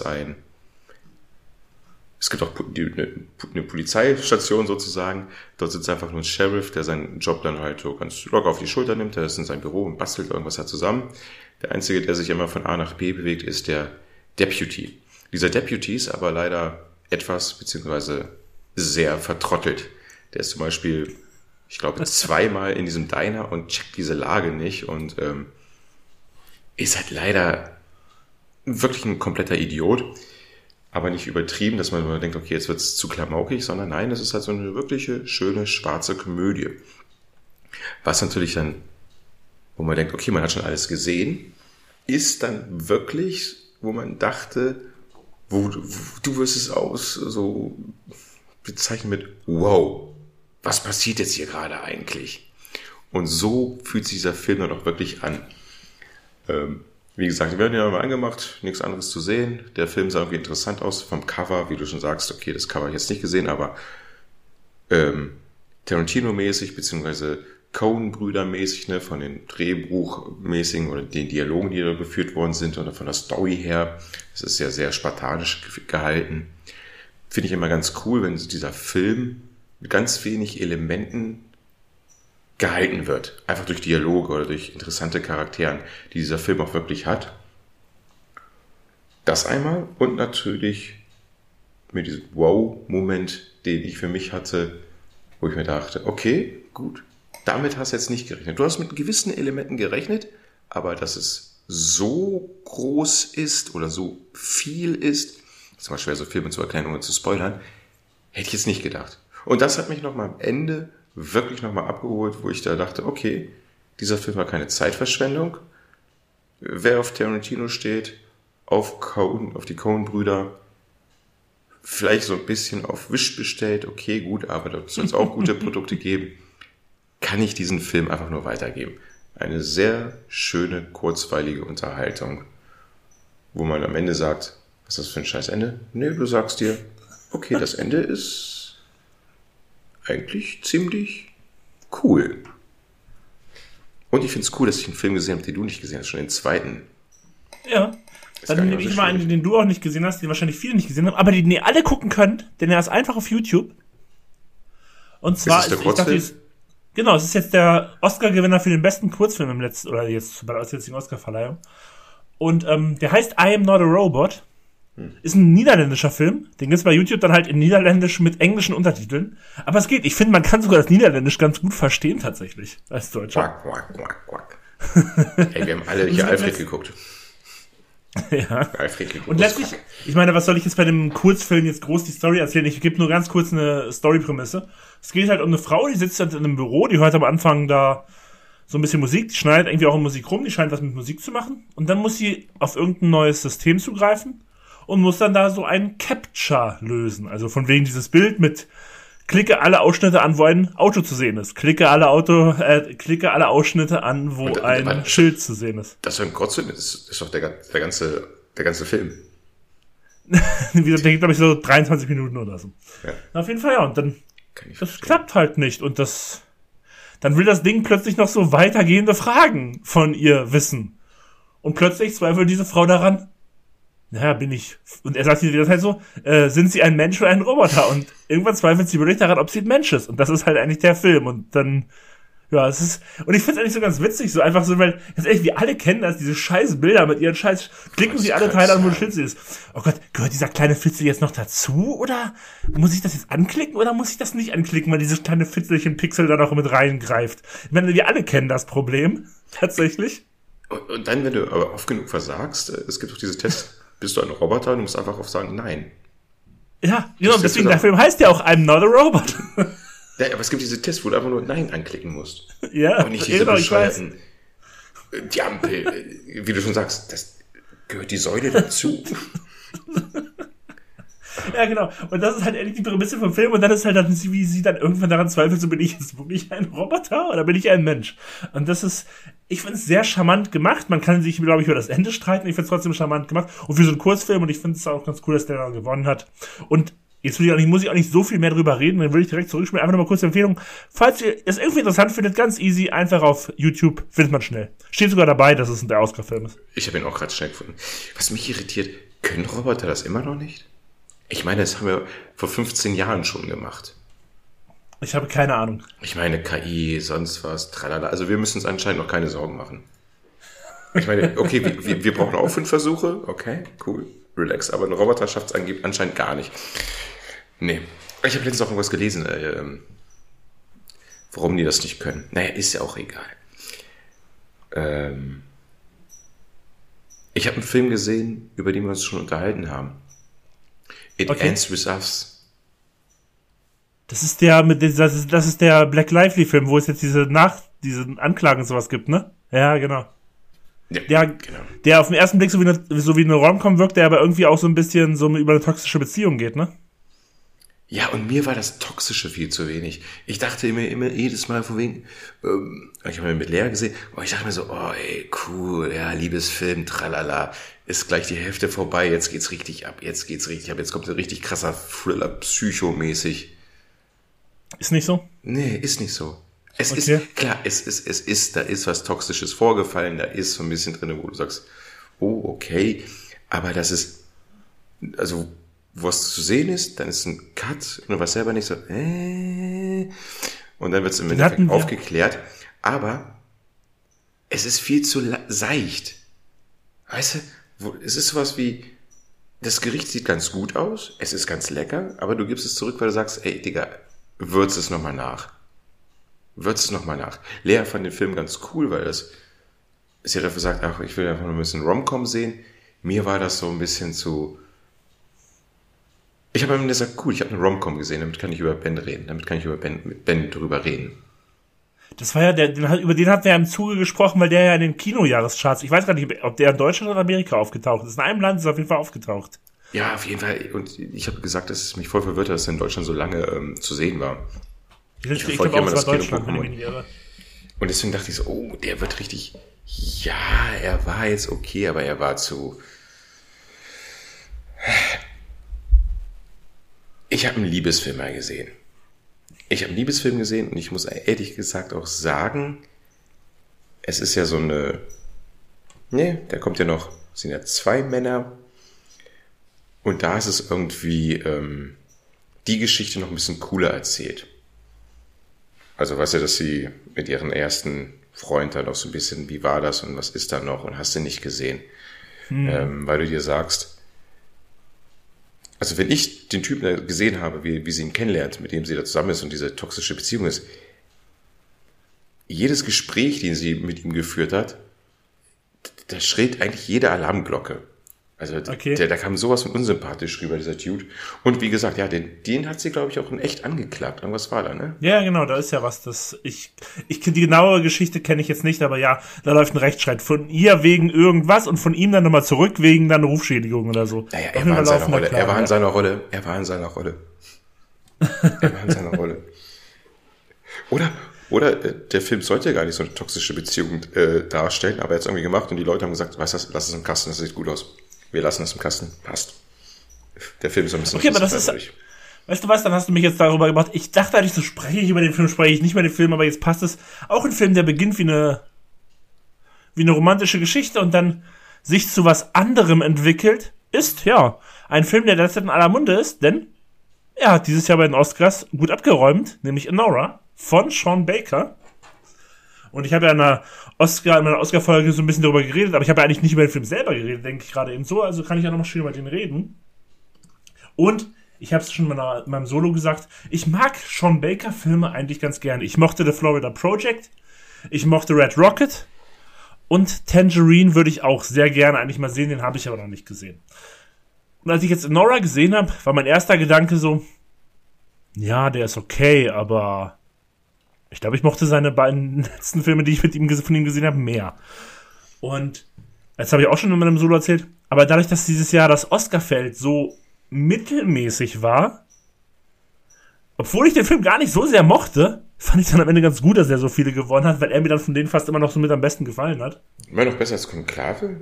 es gibt auch eine Polizeistation sozusagen, dort sitzt einfach nur ein Sheriff, der seinen Job dann halt so ganz locker auf die Schulter nimmt, der ist in seinem Büro und bastelt irgendwas halt zusammen. Der Einzige, der sich immer von A nach B bewegt, ist der Deputy. Dieser Deputy ist aber leider beziehungsweise sehr vertrottelt. Der ist zum Beispiel, ich glaube, 2-mal in diesem Diner und checkt diese Lage nicht und ist halt leider wirklich ein kompletter Idiot. Aber nicht übertrieben, dass man nur denkt, okay, jetzt wird es zu klamaukig, sondern nein, das ist halt so eine wirkliche, schöne, schwarze Komödie. Was natürlich dann, wo man denkt, okay, man hat schon alles gesehen, ist dann wirklich, wo man dachte, du wirst es so bezeichnen mit, wow, was passiert jetzt hier gerade eigentlich? Und so fühlt sich dieser Film dann auch wirklich an. Wie gesagt, wir werden ja mal angemacht, nichts anderes zu sehen. Der Film sah irgendwie interessant aus vom Cover, wie du schon sagst. Okay, das Cover habe ich jetzt nicht gesehen, aber Tarantino-mäßig, beziehungsweise Coen-Brüder-mäßig, ne, von den Drehbuchmäßigen oder den Dialogen, die da geführt worden sind oder von der Story her. Es ist ja sehr spartanisch gehalten. Finde ich immer ganz cool, wenn dieser Film mit ganz wenig Elementen gehalten wird. Einfach durch Dialoge oder durch interessante Charakteren, die dieser Film auch wirklich hat. Das einmal und natürlich mit diesem Wow-Moment, den ich für mich hatte, wo ich mir dachte, okay, gut, damit hast du jetzt nicht gerechnet. Du hast mit gewissen Elementen gerechnet, aber dass es so groß ist oder so viel ist, zum Beispiel so Filme zu erklären, ohne zu spoilern, hätte ich jetzt nicht gedacht. Und das hat mich nochmal am Ende wirklich nochmal abgeholt, wo ich da dachte, okay, dieser Film war keine Zeitverschwendung. Wer auf Tarantino steht, auf die Coen-Brüder, vielleicht so ein bisschen auf Wish bestellt, okay, gut, aber da soll es auch gute Produkte geben, kann ich diesen Film einfach nur weitergeben. Eine sehr schöne, kurzweilige Unterhaltung, wo man am Ende sagt, was ist das für ein scheiß Ende? Nee, du sagst dir, okay, das Ende ist eigentlich ziemlich cool. Und ich finde es cool, dass ich einen Film gesehen habe, den du nicht gesehen hast, schon den zweiten. Ja. Dann nehme ich mal einen, den du auch nicht gesehen hast, den wahrscheinlich viele nicht gesehen haben, aber den ihr alle gucken könnt, denn er ist einfach auf YouTube. Und zwar ist es der Kurzfilm? Genau, es ist jetzt der Oscar-Gewinner für den besten Kurzfilm im letzten, oder jetzt bei der jetzigen Oscar-Verleihung. Und der heißt I Am Not a Robot. Ist ein niederländischer Film. Den gibt's bei YouTube dann halt in Niederländisch mit englischen Untertiteln. Aber es geht. Ich finde, man kann sogar das Niederländisch ganz gut verstehen, tatsächlich, als Deutscher. Quack. Ey, wir haben alle hier Alfred geguckt. Ja. Und letztlich, ich meine, was soll ich jetzt bei dem Kurzfilm jetzt groß die Story erzählen? Ich gebe nur ganz kurz eine Storyprämisse. Es geht halt um eine Frau, die sitzt halt in einem Büro, die hört am Anfang da so ein bisschen Musik, die schneidet irgendwie auch in Musik rum, die scheint was mit Musik zu machen. Und dann muss sie auf irgendein neues System zugreifen und muss dann da so ein Captcha lösen. Also von wegen dieses Bild mit klicke alle Ausschnitte an, wo ein Auto zu sehen ist. Klicke alle Ausschnitte an, wo ein Schild zu sehen ist. Das ist ein Kurzfilm, das ist doch der ganze Film. Der geht, glaube ich, so 23 Minuten oder so. Ja. Auf jeden Fall, ja. Und dann, das klappt halt nicht. Und dann will das Ding plötzlich noch so weitergehende Fragen von ihr wissen. Und plötzlich zweifelt diese Frau daran, ja, bin ich. Und er sagt ihr das halt so, sind sie ein Mensch oder ein Roboter? Und irgendwann zweifelt sie wirklich daran, ob sie ein Mensch ist. Und das ist halt eigentlich der Film. Und dann, ja, es ist, und ich finde es eigentlich so ganz witzig, so einfach so, weil, ganz ehrlich, wir alle kennen das, diese scheiß Bilder mit ihren scheiß, klicken sie alle Teile an, wo ein Schlitzel ist. Oh Gott, gehört dieser kleine Fitzel jetzt noch dazu? Oder muss ich das jetzt anklicken oder muss ich das nicht anklicken, weil dieses kleine Fitzelchen Pixel da noch mit reingreift? Ich meine, wir alle kennen das Problem. Tatsächlich. Und dann, wenn du aber oft genug versagst, es gibt doch diese Tests, bist du ein Roboter und du musst einfach auf sagen, nein. Ja, genau, deswegen, der Film heißt ja auch I'm Not a Robot. Ja, aber es gibt diese Tests, wo du einfach nur Nein anklicken musst. Ja, und nicht diese bescheuerten, die Ampel, wie du schon sagst, das gehört die Säule dazu. Ja, genau. Und das ist halt ehrlich die Prämisse vom Film. Und dann ist halt dann, wie sie dann irgendwann daran zweifelt, so bin ich jetzt wirklich ein Roboter oder bin ich ein Mensch? Und das ist, ich finde es sehr charmant gemacht. Man kann sich, glaube ich, über das Ende streiten. Ich finde es trotzdem charmant gemacht. Und für so einen Kurzfilm. Und ich finde es auch ganz cool, dass der da gewonnen hat. Und jetzt muss ich auch nicht so viel mehr drüber reden. Dann will ich direkt zurückspielen. Einfach nochmal kurze Empfehlung. Falls ihr es irgendwie interessant findet, ganz easy, einfach auf YouTube, findet man schnell. Steht sogar dabei, dass es der Oscar-Film ist. Ich habe ihn auch gerade schnell gefunden. Was mich irritiert, können Roboter das immer noch nicht? Ich meine, das haben wir vor 15 Jahren schon gemacht. Ich habe keine Ahnung. Ich meine, KI, sonst was, tralala. Also wir müssen uns anscheinend noch keine Sorgen machen. Ich meine, okay, wir brauchen auch 5 Versuche. Okay, cool, relax. Aber ein Roboter schafft es anscheinend gar nicht. Nee. Ich habe letztens auch irgendwas gelesen, warum die das nicht können. Naja, ist ja auch egal. Ich habe einen Film gesehen, über den wir uns schon unterhalten haben. It Ends With Us. Das ist der das ist der Black Lively-Film, wo es jetzt diese Anklagen und sowas gibt, ne? Ja, genau. Ja, genau. Der auf den ersten Blick so wie eine Rom-Com wirkt, der aber irgendwie auch so ein bisschen so über eine toxische Beziehung geht, ne? Ja, und mir war das Toxische viel zu wenig. Ich dachte immer jedes Mal von wegen, ich habe mir mit Lea gesehen, und ich dachte mir so, oh ey, cool, ja, Liebesfilm, tralala, ist gleich die Hälfte vorbei, jetzt geht's richtig ab, jetzt kommt ein richtig krasser Thriller, psychomäßig. Ist nicht so? Nee, ist nicht so. Es ist, klar, da ist was Toxisches vorgefallen, da ist so ein bisschen drin, wo du sagst, oh, okay, aber das ist, also, was zu sehen ist, dann ist ein Cut und du weißt selber nicht so, und dann wird es im Endeffekt aufgeklärt, aber es ist viel zu seicht. Weißt du, es ist sowas wie, das Gericht sieht ganz gut aus, es ist ganz lecker, aber du gibst es zurück, weil du sagst, ey, Digga, würz es nochmal nach. Würz es nochmal nach. Lea fand den Film ganz cool, weil sie hat dafür gesagt, ach, ich will einfach nur ein bisschen Rom-Com sehen. Mir war das so ein bisschen zu... Ich habe ihm gesagt, cool, ich habe eine Rom-Com gesehen, damit kann ich über Ben reden. Damit kann ich mit Ben drüber reden. Das war ja über den hatten wir ja im Zuge gesprochen, weil der ja in den Kinojahrscharts, ich weiß gar nicht, ob der in Deutschland oder Amerika aufgetaucht ist. In einem Land ist er auf jeden Fall aufgetaucht. Ja, auf jeden Fall. Und ich habe gesagt, dass es mich voll verwirrt hat, dass er in Deutschland so lange zu sehen war. Ich glaube auch, es war Deutschland, wenn ich mich nicht irre. Und deswegen dachte ich so, oh, der wird richtig... Ja, er war jetzt okay, aber er war zu... Ich habe einen Liebesfilm mal gesehen. Und ich muss ehrlich gesagt auch sagen, es ist ja so eine... Ne, da kommt ja noch... Es sind ja 2 Männer. Und da ist es irgendwie die Geschichte noch ein bisschen cooler erzählt. Also weißt du, dass sie mit ihren ersten Freund dann auch so ein bisschen, wie war das und was ist da noch und hast du nicht gesehen. Weil du dir sagst, also wenn ich den Typen gesehen habe, wie sie ihn kennenlernt, mit dem sie da zusammen ist und diese toxische Beziehung ist, jedes Gespräch, den sie mit ihm geführt hat, da schrillt eigentlich jede Alarmglocke. Also okay. Da kam sowas von unsympathisch rüber, dieser Dude. Und wie gesagt, ja, den hat sie, glaube ich, auch in echt angeklagt. Irgendwas war da, ne? Ja, genau, da ist ja was, die genaue Geschichte kenne ich jetzt nicht, aber ja, da läuft ein Rechtsstreit von ihr wegen irgendwas und von ihm dann nochmal zurück wegen dann Rufschädigung oder so. Naja, er war in seiner Rolle. Oder der Film sollte gar nicht so eine toxische Beziehung darstellen, aber er hat es irgendwie gemacht und die Leute haben gesagt, weißt du, lass es im Kasten, das sieht gut aus. Wir lassen es im Kasten, passt. Der Film ist so ein bisschen... Okay, aber das ist... Weißt du was, dann hast du mich jetzt darüber gemacht. Ich dachte eigentlich, so spreche ich über den Film, spreche ich nicht über den Film, aber jetzt passt es. Auch ein Film, der beginnt wie eine romantische Geschichte und dann sich zu was anderem entwickelt, ist, ja, ein Film, der derzeit in aller Munde ist, denn er hat dieses Jahr bei den Oscars gut abgeräumt, nämlich Anora von Sean Baker. Und ich habe ja in meiner Oscar-Folge so ein bisschen darüber geredet, aber ich habe ja eigentlich nicht über den Film selber geredet, denke ich gerade eben so, also kann ich ja nochmal schön über den reden. Und ich habe es schon in meinem Solo gesagt, ich mag Sean Baker-Filme eigentlich ganz gerne. Ich mochte The Florida Project, ich mochte Red Rocket und Tangerine würde ich auch sehr gerne eigentlich mal sehen, den habe ich aber noch nicht gesehen. Und als ich jetzt Anora gesehen habe, war mein erster Gedanke so, ja, der ist okay, aber ich glaube, ich mochte seine beiden letzten Filme, die ich von ihm gesehen habe, mehr. Und das habe ich auch schon in meinem Solo erzählt, aber dadurch, dass dieses Jahr das Oscarfeld so mittelmäßig war, obwohl ich den Film gar nicht so sehr mochte, fand ich dann am Ende ganz gut, dass er so viele gewonnen hat, weil er mir dann von denen fast immer noch so mit am besten gefallen hat. Immer noch besser als Konklave?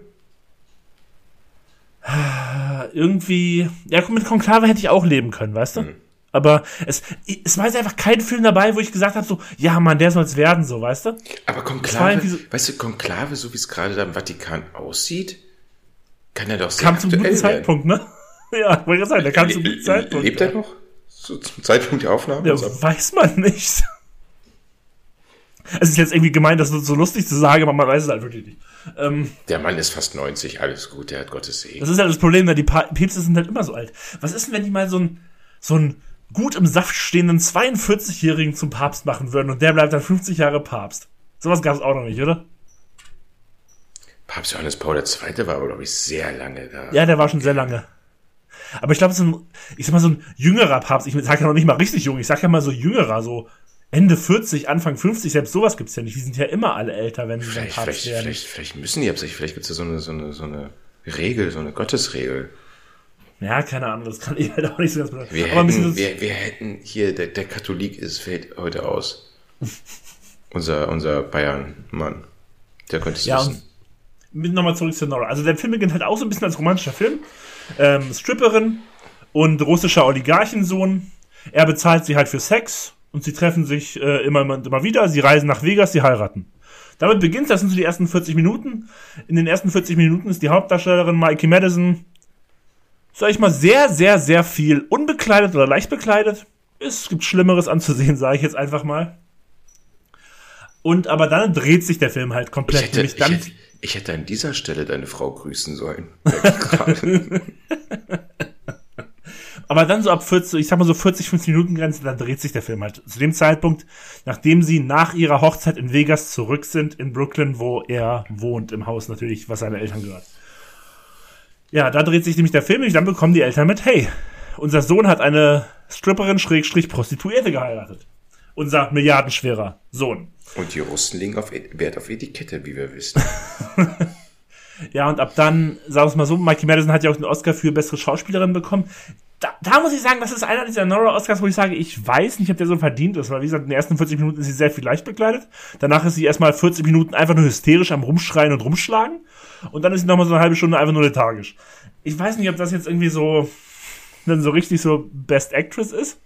Irgendwie, ja, mit Konklave hätte ich auch leben können, weißt du? Aber es war jetzt einfach kein Film dabei, wo ich gesagt habe, so, ja, Mann, der soll's werden, so, weißt du? Aber Konklave, so, weißt du, Konklave, so wie es gerade da im Vatikan aussieht, kann er doch sehr kam zum guten Zeitpunkt, ne? Ja, wollte ich sagen, der kam zum guten Zeitpunkt. Lebt er noch? So, zum Zeitpunkt der Aufnahme? Ja, weiß man nicht. Es ist jetzt irgendwie gemeint, das so lustig zu sagen, aber man weiß es halt wirklich nicht. Der Mann ist fast 90, alles gut, der hat Gottes Segen. Das ist halt das Problem, die Päpste sind halt immer so alt. Was ist denn, wenn die mal so einen gut im Saft stehenden 42-Jährigen zum Papst machen würden und der bleibt dann 50 Jahre Papst? Sowas gab es auch noch nicht, oder? Papst Johannes Paul II. War aber, glaube ich, sehr lange da. Ja, der war schon sehr lange. Aber ich glaube, so ein jüngerer Papst, ich sag ja noch nicht mal richtig jung, ich sag ja mal so jüngerer, so Ende 40, Anfang 50, selbst sowas gibt's ja nicht. Die sind ja immer alle älter, wenn sie dann Papst werden. Vielleicht müssen die, vielleicht gibt's ja so eine Regel, so eine Gottesregel. Ja, keine Ahnung, das kann ich halt auch nicht so ganz bedeuten. Wir hätten hier, der Katholik fällt heute aus. unser Bayern-Mann. Der könnte es wissen. Nochmal zurück zu Nora. Also der Film beginnt halt auch so ein bisschen als romantischer Film. Stripperin und russischer Oligarchensohn. Er bezahlt sie halt für Sex und sie treffen sich immer wieder. Sie reisen nach Vegas, sie heiraten. Damit beginnt, das sind so die ersten 40 Minuten. In den ersten 40 Minuten ist die Hauptdarstellerin Mikey Madison, sag ich mal, sehr, sehr, sehr viel unbekleidet oder leicht bekleidet. Es gibt Schlimmeres anzusehen, sage ich jetzt einfach mal. aber dann dreht sich der Film halt komplett. Ich hätte an dieser Stelle deine Frau grüßen sollen. Aber dann so ab 40, 50 Minuten Grenze, dann dreht sich der Film halt. Zu dem Zeitpunkt, nachdem sie nach ihrer Hochzeit in Vegas zurück sind, in Brooklyn, wo er wohnt, im Haus natürlich, was seine Eltern gehört. Ja, da dreht sich nämlich der Film und dann bekommen die Eltern mit, hey, unser Sohn hat eine Stripperin / Prostituierte geheiratet. Unser milliardenschwerer Sohn. Und die Russen legen Wert auf Etikette, wie wir wissen. Ja, und ab dann, sagen wir es mal so, Mikey Madison hat ja auch den Oscar für bessere Schauspielerin bekommen. Da muss ich sagen, das ist einer dieser Nora-Oscars, wo ich sage, ich weiß nicht, ob der so verdient ist, weil wie gesagt, in den ersten 40 Minuten ist sie sehr viel leicht bekleidet. Danach ist sie erstmal 40 Minuten einfach nur hysterisch am Rumschreien und Rumschlagen. Und dann ist sie nochmal so eine halbe Stunde einfach nur lethargisch. Ich weiß nicht, ob das jetzt irgendwie so dann so richtig so Best Actress ist.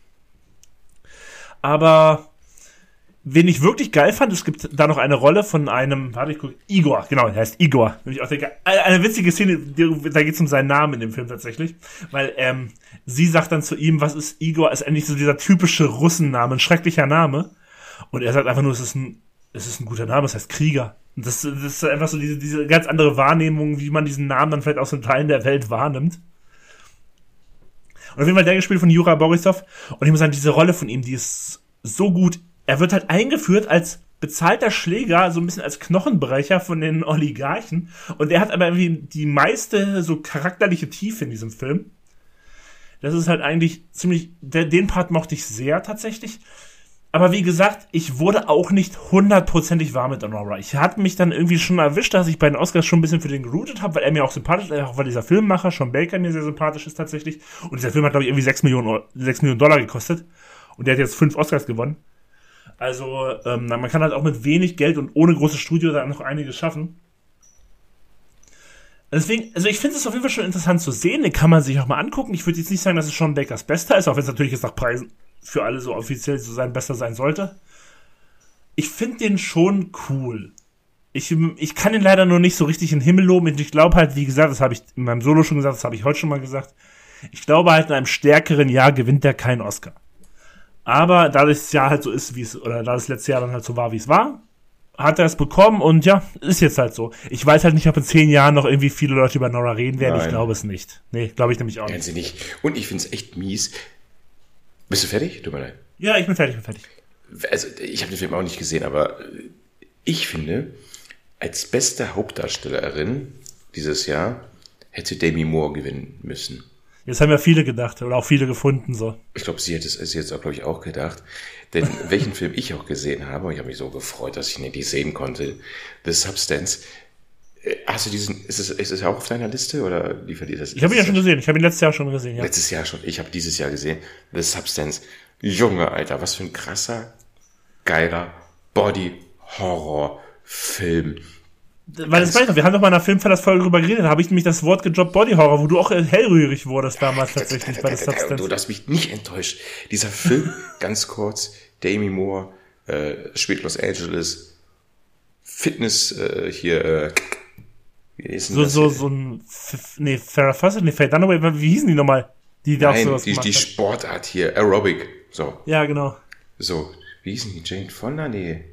Aber wen ich wirklich geil fand, es gibt da noch eine Rolle von einem, Igor, genau, der heißt Igor. Nämlich auch eine witzige Szene, da geht es um seinen Namen in dem Film tatsächlich, weil sie sagt dann zu ihm, was ist Igor, ist eigentlich so dieser typische Russenname, ein schrecklicher Name. Und er sagt einfach nur, es ist ein guter Name, es heißt Krieger. Und das ist einfach so diese ganz andere Wahrnehmung, wie man diesen Namen dann vielleicht aus den Teilen der Welt wahrnimmt. Und auf jeden Fall der gespielt von Jura Borisov. Und ich muss sagen, diese Rolle von ihm, die ist so gut. Er wird halt eingeführt als bezahlter Schläger, so ein bisschen als Knochenbrecher von den Oligarchen. Und er hat aber irgendwie die meiste so charakterliche Tiefe in diesem Film. Das ist halt eigentlich ziemlich, den Part mochte ich sehr tatsächlich. Aber wie gesagt, ich wurde auch nicht 100%ig warm mit Nora. Ich hatte mich dann irgendwie schon erwischt, dass ich bei den Oscars schon ein bisschen für den geroutet habe, weil er mir auch sympathisch ist, auch weil dieser Filmmacher, Sean Baker, mir sehr sympathisch ist tatsächlich. Und dieser Film hat, glaube ich, irgendwie 6 Millionen Dollar gekostet. Und der hat jetzt 5 Oscars gewonnen. Also, man kann halt auch mit wenig Geld und ohne großes Studio da noch einiges schaffen. Deswegen, also ich finde es auf jeden Fall schon interessant zu sehen, den kann man sich auch mal angucken. Ich würde jetzt nicht sagen, dass es Sean Bakers bester ist, auch wenn es natürlich jetzt nach Preisen für alle so offiziell so sein bester sein sollte. Ich finde den schon cool. Ich kann ihn leider nur nicht so richtig in den Himmel loben. Ich glaube halt, wie gesagt, das habe ich in meinem Solo schon gesagt, das habe ich heute schon mal gesagt. Ich glaube halt, in einem stärkeren Jahr gewinnt er keinen Oscar. Aber da das Jahr halt so ist, da das letzte Jahr dann halt so war, wie es war, hat er es bekommen und ja, ist jetzt halt so. Ich weiß halt nicht, ob in 10 Jahren noch irgendwie viele Leute über Nora reden werden. Nein. Ich glaube es nicht. Nee, glaube ich nämlich auch nicht. Sie nicht. Und ich finde es echt mies. Bist du fertig? Tut mir leid. Ja, ich bin fertig. Also, ich habe den Film auch nicht gesehen, aber ich finde, als beste Hauptdarstellerin dieses Jahr hätte Demi Moore gewinnen müssen. Das haben ja viele gedacht oder auch viele gefunden. So. Ich glaube, sie hätte es jetzt auch, glaube ich, auch gedacht. Denn welchen Film ich auch gesehen habe, und ich habe mich so gefreut, dass ich ihn endlich sehen konnte, The Substance. Hast du ist es auch auf deiner Liste oder liefert ihr das? Ich habe ihn ja schon gesehen. Ich habe ihn letztes Jahr schon gesehen, ja. Letztes Jahr schon. Ich habe dieses Jahr gesehen. The Substance. Junge, Alter, was für ein krasser, geiler Body-Horror-Film. Weil das weiß ich, wir haben doch mal in einer Filmverlassfolge drüber geredet, da habe ich nämlich das Wort gedroppt, Body Horror, wo du auch hellrührig wurdest damals tatsächlich bei der Substance. Du hast mich nicht enttäuscht. Dieser Film, ganz kurz, Demi Moore, spielt Los Angeles, Fitness, wie ist denn das? Farrah Fawcett, Faye Dunaway, wie hießen die nochmal? Die Sportart hier, Aerobic, so. Ja, genau. So, wie hießen die? Jane Fonda?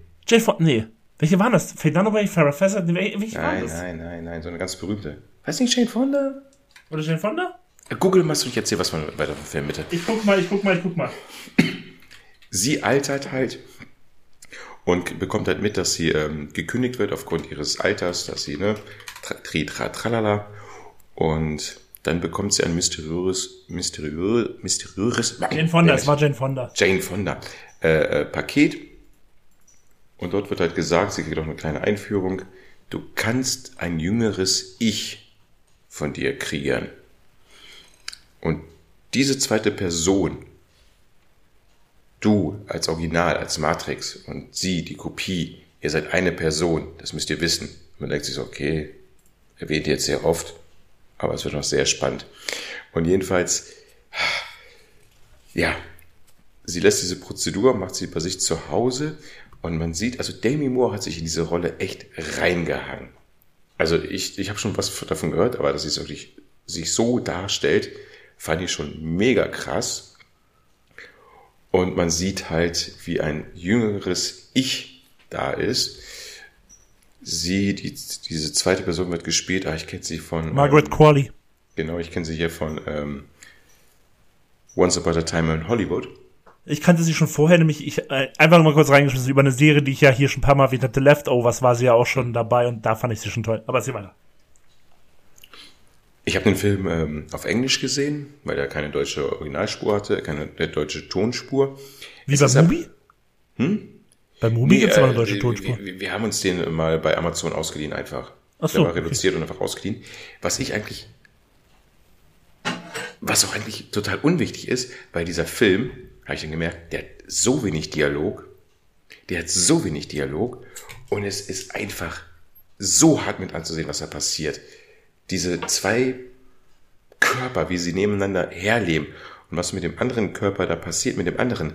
Welche waren das? Faye Dunaway, Farrah Fawcett? Welche waren das? Nein, so eine ganz berühmte. Weißt du nicht, Jane Fonda? Oder Jane Fonda? Google mal und ich erzähl was von weiter vom Film, bitte. Ich guck mal. Sie altert halt und bekommt halt mit, dass sie gekündigt wird aufgrund ihres Alters, dass sie, tralala. Und dann bekommt sie ein mysteriöses Jane Fonda, es war Jane Fonda. Paket. Und dort wird halt gesagt, sie kriegt auch eine kleine Einführung, du kannst ein jüngeres Ich von dir kreieren. Und diese zweite Person, du als Original, als Matrix und sie, die Kopie, ihr seid eine Person, das müsst ihr wissen. Und man denkt sich so, okay, erwähnt ihr jetzt sehr oft, aber es wird noch sehr spannend. Und jedenfalls, ja, sie lässt diese Prozedur, macht sie bei sich zu Hause. Und man sieht, also Demi Moore hat sich in diese Rolle echt reingehangen. Also ich habe schon was davon gehört, aber dass sie wirklich sich so darstellt, fand ich schon mega krass. Und man sieht halt, wie ein jüngeres Ich da ist. Diese zweite Person wird gespielt, ich kenne sie von... Margaret Qualley. Genau, ich kenne sie hier von Once Upon a Time in Hollywood. Ich kannte sie schon vorher, nämlich einfach nur mal kurz reingeschmissen über eine Serie, die ich ja hier schon ein paar Mal erwähnt hatte, Leftovers, war sie ja auch schon dabei und da fand ich sie schon toll. Aber erzähl weiter. Ich habe den Film auf Englisch gesehen, weil er keine deutsche Originalspur hatte, keine deutsche Tonspur. Wie bei Mubi? Bei Mubi gibt es aber eine deutsche Tonspur. Wir haben uns den mal bei Amazon ausgeliehen einfach. Ach so, der war reduziert und einfach ausgeliehen. Was auch eigentlich total unwichtig ist, weil dieser Film, habe ich dann gemerkt, der hat so wenig Dialog und es ist einfach so hart mit anzusehen, was da passiert. Diese zwei Körper, wie sie nebeneinander herleben und was mit dem anderen Körper da passiert, mit dem anderen.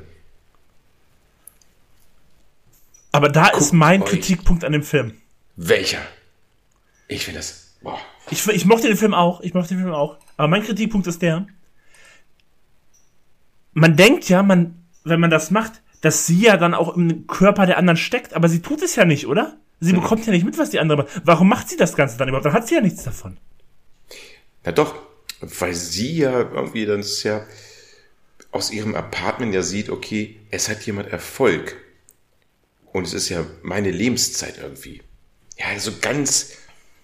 Aber da ist mein Kritikpunkt an dem Film. Welcher? Ich finde das... Boah. Ich mochte den Film auch. Aber mein Kritikpunkt ist der, man denkt ja, wenn man das macht, dass sie ja dann auch im Körper der anderen steckt, aber sie tut es ja nicht, oder? Sie bekommt ja nicht mit, was die andere macht. Warum macht sie das Ganze dann überhaupt? Dann hat sie ja nichts davon. Ja doch, weil sie ja irgendwie dann ist ja aus ihrem Apartment ja sieht, okay, es hat jemand Erfolg. Und es ist ja meine Lebenszeit irgendwie. Ja, so ganz...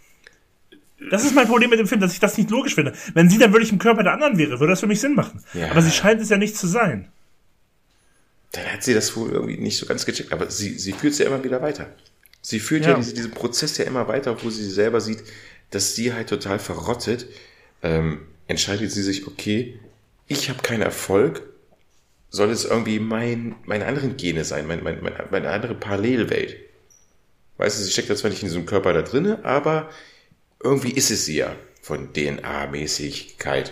Das ist mein Problem mit dem Film, dass ich das nicht logisch finde. Wenn sie dann wirklich im Körper der anderen wäre, würde das für mich Sinn machen. Ja. Aber sie scheint es ja nicht zu sein. Dann hat sie das wohl irgendwie nicht so ganz gecheckt. Aber sie führt es ja immer wieder weiter. Sie führt ja diesen Prozess ja immer weiter, wo sie selber sieht, dass sie halt total verrottet. Entscheidet sie sich, okay, ich habe keinen Erfolg, soll es irgendwie meine anderen Gene sein, meine andere Parallelwelt. Weißt du, sie steckt da zwar nicht in diesem Körper da drinne, aber irgendwie ist es sie ja von DNA-Mäßigkeit.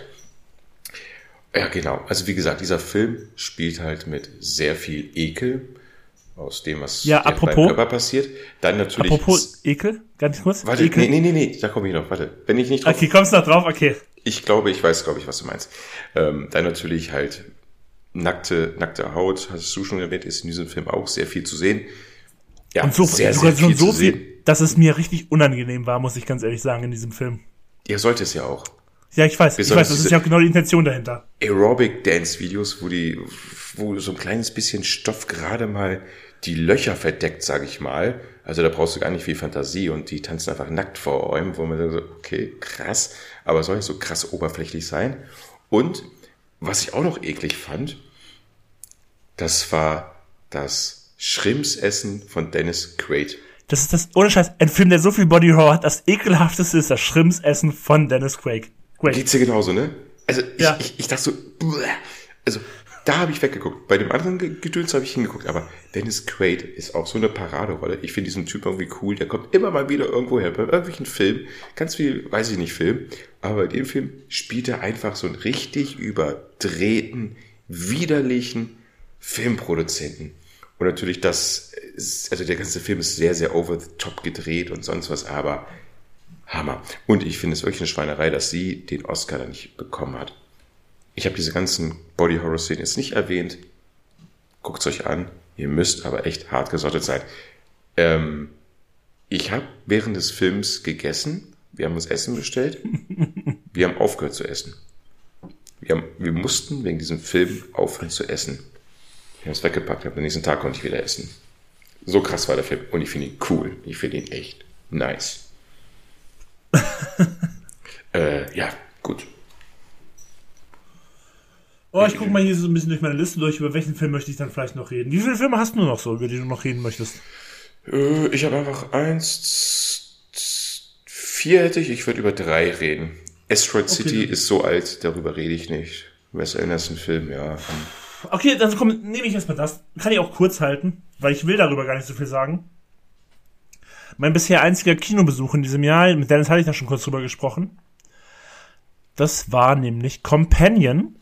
Ja, genau. Also wie gesagt, dieser Film spielt halt mit sehr viel Ekel aus dem, was beim Körper passiert. Dann natürlich... Apropos Ekel, ganz kurz. Warte, Ekel. Nee, da komme ich noch. Warte, wenn ich nicht drauf... Okay, kommst du noch drauf? Okay. Ich weiß, was du meinst. Dann natürlich halt nackte Haut, hast du schon erwähnt, ist in diesem Film auch sehr viel zu sehen. Ja, und sogar so viel, dass es mir richtig unangenehm war, muss ich ganz ehrlich sagen, in diesem Film. Ja, sollte es ja auch. Ja, ich weiß, das ist ja auch genau die Intention dahinter. Aerobic-Dance-Videos, wo so ein kleines bisschen Stoff gerade mal die Löcher verdeckt, sage ich mal. Also da brauchst du gar nicht viel Fantasie und die tanzen einfach nackt vor einem, wo man so, okay, krass, aber soll nicht so krass oberflächlich sein. Und was ich auch noch eklig fand, das war das Schrimpsessen von Dennis Quaid. Das ist das, ohne Scheiß, ein Film, der so viel Body Horror hat, das ekelhafteste ist das Schrimpsessen von Dennis Quaid. Geht's dir genauso, ne? Also ich dachte so, also da habe ich weggeguckt. Bei dem anderen Gedöns habe ich hingeguckt, aber Dennis Quaid ist auch so eine Paraderolle. Ich finde diesen Typ irgendwie cool. Der kommt immer mal wieder irgendwo her, bei irgendwelchen Filmen. Ganz viel, weiß ich nicht, Film. Aber bei dem Film spielt er einfach so einen richtig überdrehten, widerlichen Filmproduzenten. Und natürlich der ganze Film ist sehr, sehr over the top gedreht und sonst was, aber Hammer. Und ich finde es wirklich eine Schweinerei, dass sie den Oscar dann nicht bekommen hat. Ich habe diese ganzen Body-Horror-Szenen jetzt nicht erwähnt. Guckt es euch an. Ihr müsst aber echt hart gesottet sein. Ich habe während des Films gegessen. Wir haben uns Essen bestellt. Wir haben aufgehört zu essen. Wir mussten wegen diesem Film aufhören zu essen. Wir haben es weggepackt. Am nächsten Tag konnte ich wieder essen. So krass war der Film. Und ich finde ihn cool. Ich finde ihn echt nice. Ja, gut. Oh, ich gucke mal hier so ein bisschen durch meine Liste durch, über welchen Film möchte ich dann vielleicht noch reden. Wie viele Filme hast du noch so, über die du noch reden möchtest? Ich habe einfach 4 hätte ich. Ich würde über 3 reden. Asteroid City ist so alt, darüber rede ich nicht. Wes Anderson-Film, ja. Okay, dann nehme ich erstmal das. Kann ich auch kurz halten, weil ich will darüber gar nicht so viel sagen. Mein bisher einziger Kinobesuch in diesem Jahr, mit Dennis hatte ich da schon kurz drüber gesprochen. Das war nämlich Companion.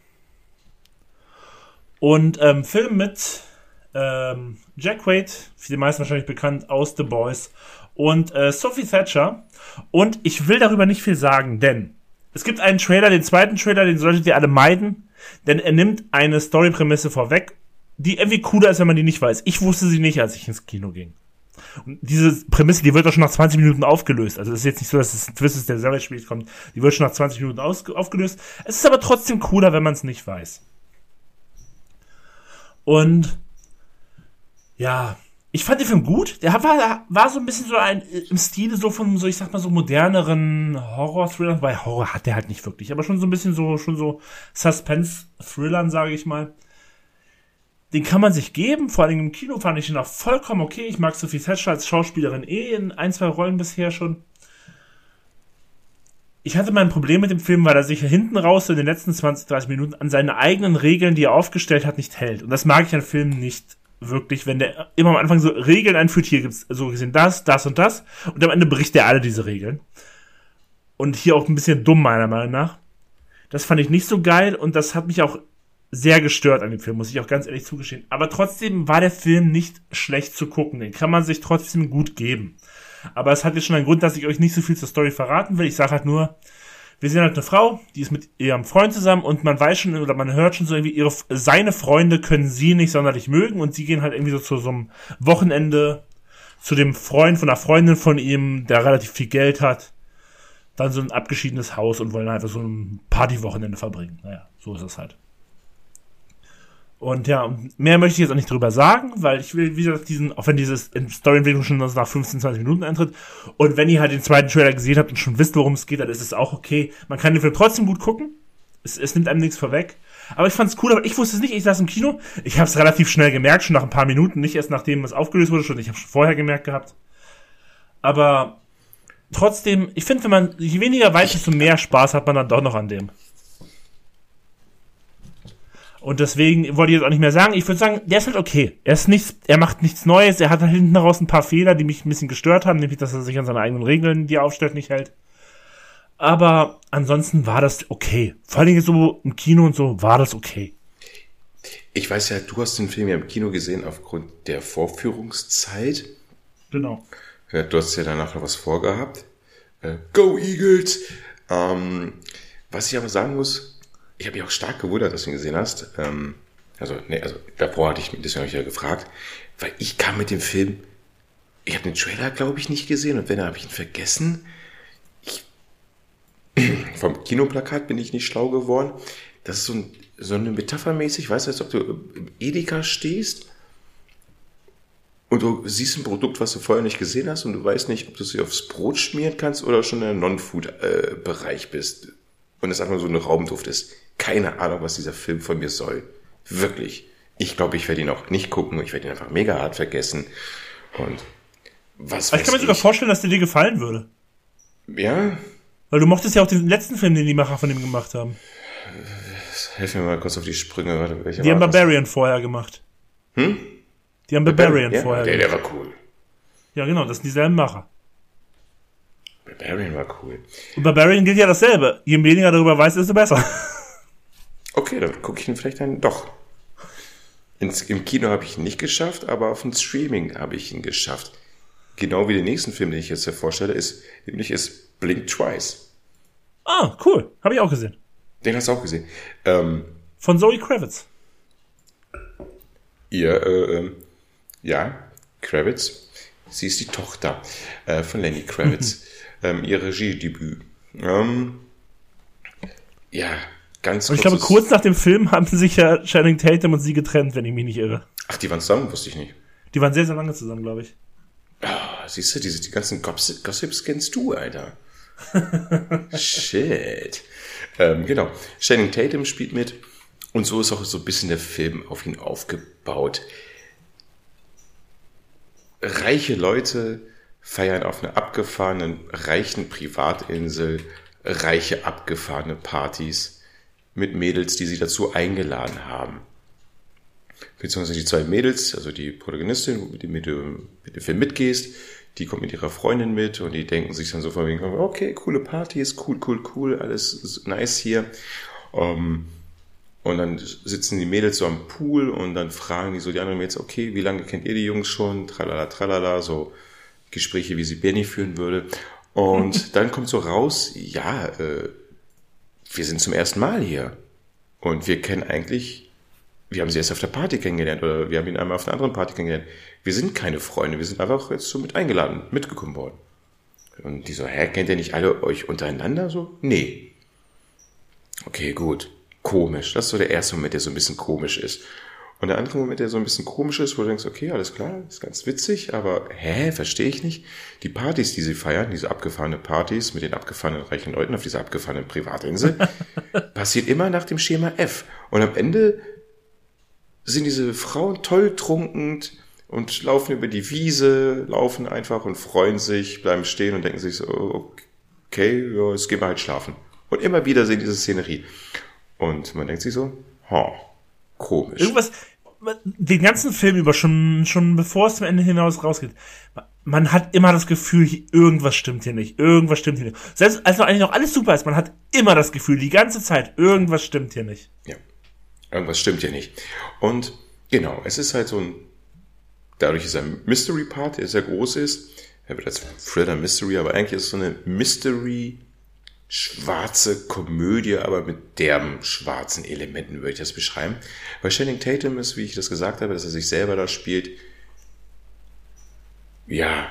Und Film mit Jack Quaid, für die meisten wahrscheinlich bekannt aus The Boys, und Sophie Thatcher. Und ich will darüber nicht viel sagen, denn es gibt einen Trailer, den zweiten Trailer, den solltet ihr alle meiden, denn er nimmt eine Storyprämisse vorweg die irgendwie cooler ist, wenn man die nicht weiß. Ich wusste sie nicht, als ich ins Kino ging. Und diese Prämisse, die wird doch schon nach 20 Minuten aufgelöst. Also es ist jetzt nicht so, dass es ein Twist ist, der selber spät kommt. Die wird schon nach 20 Minuten aufgelöst. Es ist aber trotzdem cooler, wenn man es nicht weiß. Und ja, ich fand den Film gut. Der war so ein bisschen so im Stile so von so, ich sag mal, so moderneren Horror-Thrillern, weil Horror hat der halt nicht wirklich, aber schon so ein bisschen so Suspense-Thrillern, sage ich mal. Den kann man sich geben, vor allem im Kino fand ich ihn auch vollkommen okay. Ich mag Sophie Thatcher als Schauspielerin in 1-2 Rollen bisher schon. Ich hatte mein Problem mit dem Film, weil er sich hinten raus in den letzten 20, 30 Minuten an seine eigenen Regeln, die er aufgestellt hat, nicht hält. Und das mag ich an Filmen nicht wirklich, wenn der immer am Anfang so Regeln einführt. Hier gibt's so gesehen das und das. Und am Ende bricht er alle diese Regeln. Und hier auch ein bisschen dumm, meiner Meinung nach. Das fand ich nicht so geil und das hat mich auch sehr gestört an dem Film, muss ich auch ganz ehrlich zugestehen. Aber trotzdem war der Film nicht schlecht zu gucken. Den kann man sich trotzdem gut geben. Aber es hat jetzt schon einen Grund, dass ich euch nicht so viel zur Story verraten will. Ich sage halt nur, wir sehen halt eine Frau, die ist mit ihrem Freund zusammen und man weiß schon oder man hört schon so irgendwie, seine Freunde können sie nicht sonderlich mögen und sie gehen halt irgendwie so zu so einem Wochenende zu dem Freund von einer Freundin von ihm, der relativ viel Geld hat. Dann so ein abgeschiedenes Haus und wollen einfach so ein Partywochenende verbringen. Naja, so ist es halt. Und ja, mehr möchte ich jetzt auch nicht drüber sagen, weil ich will, wie gesagt, auch wenn diese Storyentwicklung schon nach 15, 20 Minuten eintritt und wenn ihr halt den zweiten Trailer gesehen habt und schon wisst, worum es geht, dann ist es auch okay. Man kann den Film trotzdem gut gucken. Es nimmt einem nichts vorweg. Aber ich fand's cool, aber ich wusste es nicht. Ich saß im Kino. Ich habe es relativ schnell gemerkt, schon nach ein paar Minuten, nicht erst nachdem es aufgelöst wurde, schon. Ich habe schon vorher gemerkt gehabt. Aber trotzdem, ich finde, wenn man je weniger weiß, desto mehr Spaß hat man dann doch noch an dem. Und deswegen wollte ich jetzt auch nicht mehr sagen. Ich würde sagen, der ist halt okay. Er macht nichts Neues. Er hat halt hinten raus ein paar Fehler, die mich ein bisschen gestört haben, nämlich, dass er sich an seine eigenen Regeln, die er aufstellt, nicht hält. Aber ansonsten war das okay. Vor allem so im Kino und so war das okay. Ich weiß ja, du hast den Film ja im Kino gesehen aufgrund der Vorführungszeit. Genau. Ja, du hast ja danach noch was vorgehabt. Go Eagles! Was ich aber sagen muss, ich habe mich auch stark gewundert, dass du ihn gesehen hast. Also davor hatte ich mich deswegen ja gefragt, weil ich kam mit dem Film, ich habe den Trailer, glaube ich, nicht gesehen und wenn, dann habe ich ihn vergessen. Vom Kinoplakat bin ich nicht schlau geworden. Das ist so eine Metaphermäßig, weißt du, als ob du im Edeka stehst und du siehst ein Produkt, was du vorher nicht gesehen hast und du weißt nicht, ob du sie aufs Brot schmieren kannst oder schon im Non-Food-Bereich bist und es einfach so eine Raumduft ist. Keine Ahnung, was dieser Film von mir soll. Wirklich. Ich glaube, ich werde ihn auch nicht gucken. Ich werde ihn einfach mega hart vergessen. Und was weiß ich. Ich kann mir sogar vorstellen, dass der dir gefallen würde. Ja? Weil du mochtest ja auch den letzten Film, den die Macher von ihm gemacht haben. Helf mir mal kurz auf die Sprünge. Warte, die haben Barbarian vorher gemacht. Die haben Barbarian vorher gemacht. Der war cool. Ja, genau. Das sind dieselben Macher. Barbarian war cool. Und Barbarian gilt ja dasselbe. Je weniger darüber weißt, desto besser. Okay, dann gucke ich ihn vielleicht dann doch. Im Kino habe ich ihn nicht geschafft, aber auf dem Streaming habe ich ihn geschafft. Genau wie den nächsten Film, den ich jetzt hier vorstelle, ist Blink Twice. Ah, cool. Habe ich auch gesehen. Den hast du auch gesehen. Von Zoe Kravitz. Ja, Kravitz. Sie ist die Tochter von Lenny Kravitz. Ihr Regiedebüt. Ja, ganz kurz. Und ich glaube, kurz nach dem Film haben sich ja Channing Tatum und sie getrennt, wenn ich mich nicht irre. Ach, die waren zusammen? Wusste ich nicht. Die waren sehr, sehr lange zusammen, glaube ich. Oh, siehst du, die ganzen Gossips kennst du, Alter. Shit. Genau. Channing Tatum spielt mit. Und so ist auch so ein bisschen der Film auf ihn aufgebaut. Reiche Leute feiern auf einer abgefahrenen, reichen Privatinsel reiche, abgefahrene Partys mit Mädels, die sie dazu eingeladen haben. Beziehungsweise die zwei Mädels, also die Protagonistin, mit dem du Film mitgehst, die kommt mit ihrer Freundin mit und die denken sich dann so von wegen, okay, coole Party, ist cool, alles ist nice hier. Und dann sitzen die Mädels so am Pool und dann fragen die so die anderen Mädels, okay, wie lange kennt ihr die Jungs schon? Tralala, so Gespräche, wie sie Benny führen würde. Und dann kommt so raus, ja, wir sind zum ersten Mal hier. Und wir kennen eigentlich wir haben sie erst auf der Party kennengelernt oder wir haben ihn einmal auf einer anderen Party kennengelernt. Wir sind keine Freunde, wir sind einfach jetzt so mit eingeladen, mitgekommen worden. Und die so, kennt ihr nicht alle euch untereinander so? Nee. Okay, gut. Komisch. Das ist so der erste Moment, der so ein bisschen komisch ist. Und der andere Moment, der so ein bisschen komisch ist, wo du denkst, okay, alles klar, ist ganz witzig, aber verstehe ich nicht. Die Partys, die sie feiern, diese abgefahrenen Partys mit den abgefahrenen reichen Leuten auf dieser abgefahrenen Privatinsel, passiert immer nach dem Schema F. Und am Ende sind diese Frauen toll trunkend und laufen über die Wiese, laufen einfach und freuen sich, bleiben stehen und denken sich so, okay, ja, jetzt gehen wir halt schlafen. Und immer wieder sehen diese Szenerie. Und man denkt sich so, komisch. Irgendwas, den ganzen Film über, schon bevor es zum Ende hinaus rausgeht, man hat immer das Gefühl, irgendwas stimmt hier nicht, irgendwas stimmt hier nicht. Selbst als noch eigentlich noch alles super ist, man hat immer das Gefühl, die ganze Zeit, irgendwas stimmt hier nicht. Ja, irgendwas stimmt hier nicht. Und genau, es ist halt so dadurch ist ein Mystery-Part, der sehr groß ist. Er wird als Thriller-Mystery, aber eigentlich ist es so eine Mystery- schwarze Komödie, aber mit derben schwarzen Elementen würde ich das beschreiben. Bei Channing Tatum ist, wie ich das gesagt habe, dass er sich selber da spielt, ja,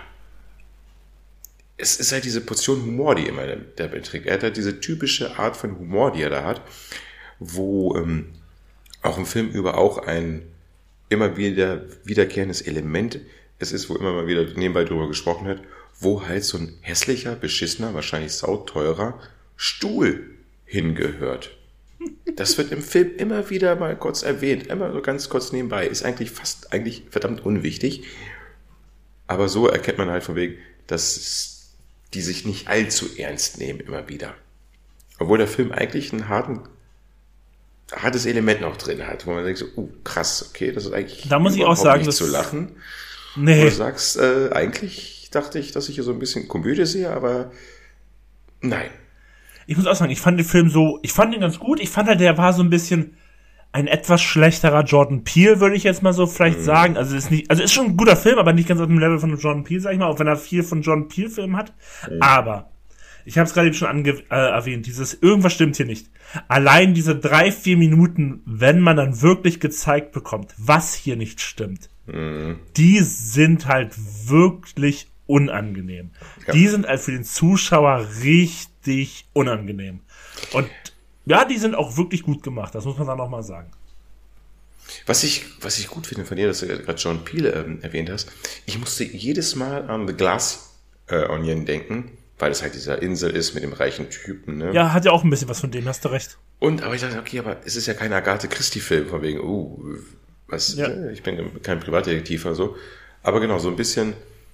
es ist halt diese Portion Humor, die immer dabei trägt. Er hat halt diese typische Art von Humor, die er da hat, wo auch im Film über auch ein immer wieder wiederkehrendes Element es ist, wo immer mal wieder nebenbei drüber gesprochen wird, wo halt so ein hässlicher, beschissener, wahrscheinlich sauteurer Stuhl hingehört. Das wird im Film immer wieder mal kurz erwähnt, immer so ganz kurz nebenbei. Ist eigentlich verdammt unwichtig. Aber so erkennt man halt von wegen, dass die sich nicht allzu ernst nehmen immer wieder. Obwohl der Film eigentlich ein hartes Element noch drin hat, wo man denkt so, krass, okay, das ist eigentlich da muss ich auch sagen, nicht zu lachen. Nee. Wo du sagst, eigentlich dachte ich, dass ich hier so ein bisschen Komödie sehe, aber nein. Ich muss auch sagen, ich fand den ganz gut. Ich fand halt, der war so ein bisschen ein etwas schlechterer Jordan Peele, würde ich jetzt mal so vielleicht sagen. Also ist schon ein guter Film, aber nicht ganz auf dem Level von Jordan Peele, sag ich mal, auch wenn er viel von Jordan Peele Filmen hat. Aber ich habe es gerade eben schon erwähnt, dieses irgendwas stimmt hier nicht. Allein diese 3-4 Minuten, wenn man dann wirklich gezeigt bekommt, was hier nicht stimmt, die sind halt wirklich unangenehm. Ja. Die sind halt für den Zuschauer richtig unangenehm. Und ja, die sind auch wirklich gut gemacht, das muss man dann auch mal sagen. Was ich gut finde von dir, dass du gerade Jordan Peele erwähnt hast, ich musste jedes Mal an The Glass Onion denken, weil es halt dieser Insel ist mit dem reichen Typen. Ne? Ja, hat ja auch ein bisschen was von dem, hast du recht. Aber ich dachte, okay, aber es ist ja kein Agatha Christie-Film, von wegen, ich bin kein Privatdetektiv oder so. Aber genau, so ein bisschen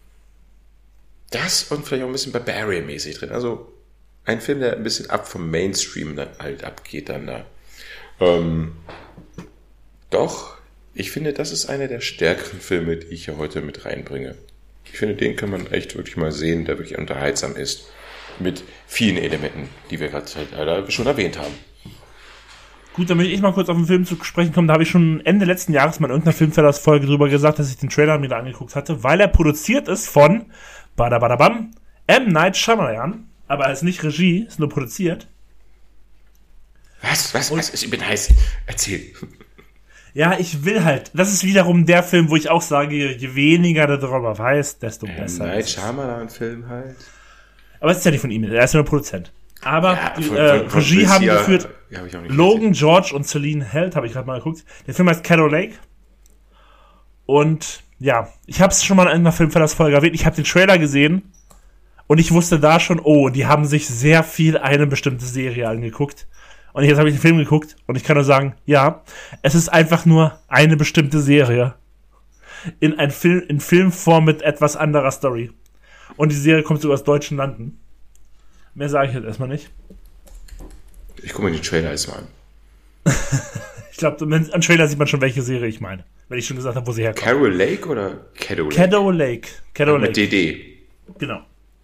das und vielleicht auch ein bisschen Barbarian-mäßig drin. Also ein Film, der ein bisschen ab vom Mainstream dann halt abgeht dann da. Doch, ich finde, das ist einer der stärkeren Filme, die ich hier heute mit reinbringe. Ich finde, den kann man echt wirklich mal sehen, der wirklich unterhaltsam ist. Mit vielen Elementen, die wir gerade halt schon erwähnt haben. Gut, dann will ich mal kurz auf den Film zu sprechen kommen. Da habe ich schon Ende letzten Jahres mal in irgendeiner Filmverlass-Folge drüber gesagt, dass ich den Trailer mir da angeguckt hatte, weil er produziert ist von M. Night Shyamalan. Aber er ist nicht Regie, ist nur produziert. Was? Ich bin heiß. Erzähl. Ja, ich will halt. Das ist wiederum der Film, wo ich auch sage, je weniger du darüber weißt, desto besser. Night Shyamalan-Film halt. Aber es ist ja nicht von ihm, er ist ja nur Produzent. Aber Regie haben geführt Logan George und Celine Held, habe ich gerade mal geguckt. Der Film heißt Caddo Lake. Und ja, ich habe es schon mal in einer Filmverlass-Folge erwähnt. Ich habe den Trailer gesehen und ich wusste da schon, die haben sich sehr viel eine bestimmte Serie angeguckt. Und jetzt habe ich den Film geguckt und ich kann nur sagen, ja, es ist einfach nur eine bestimmte Serie. In Filmform mit etwas anderer Story. Und die Serie kommt sogar aus deutschen Landen. Mehr sage ich jetzt erstmal nicht. Ich gucke mir den Trailer erstmal an. Ich glaube, am Trailer sieht man schon, welche Serie ich meine. Wenn ich schon gesagt habe, wo sie herkommt. Carol Lake oder Caddo Lake? Caddo Lake. Caddo Lake. Mit DD. Genau.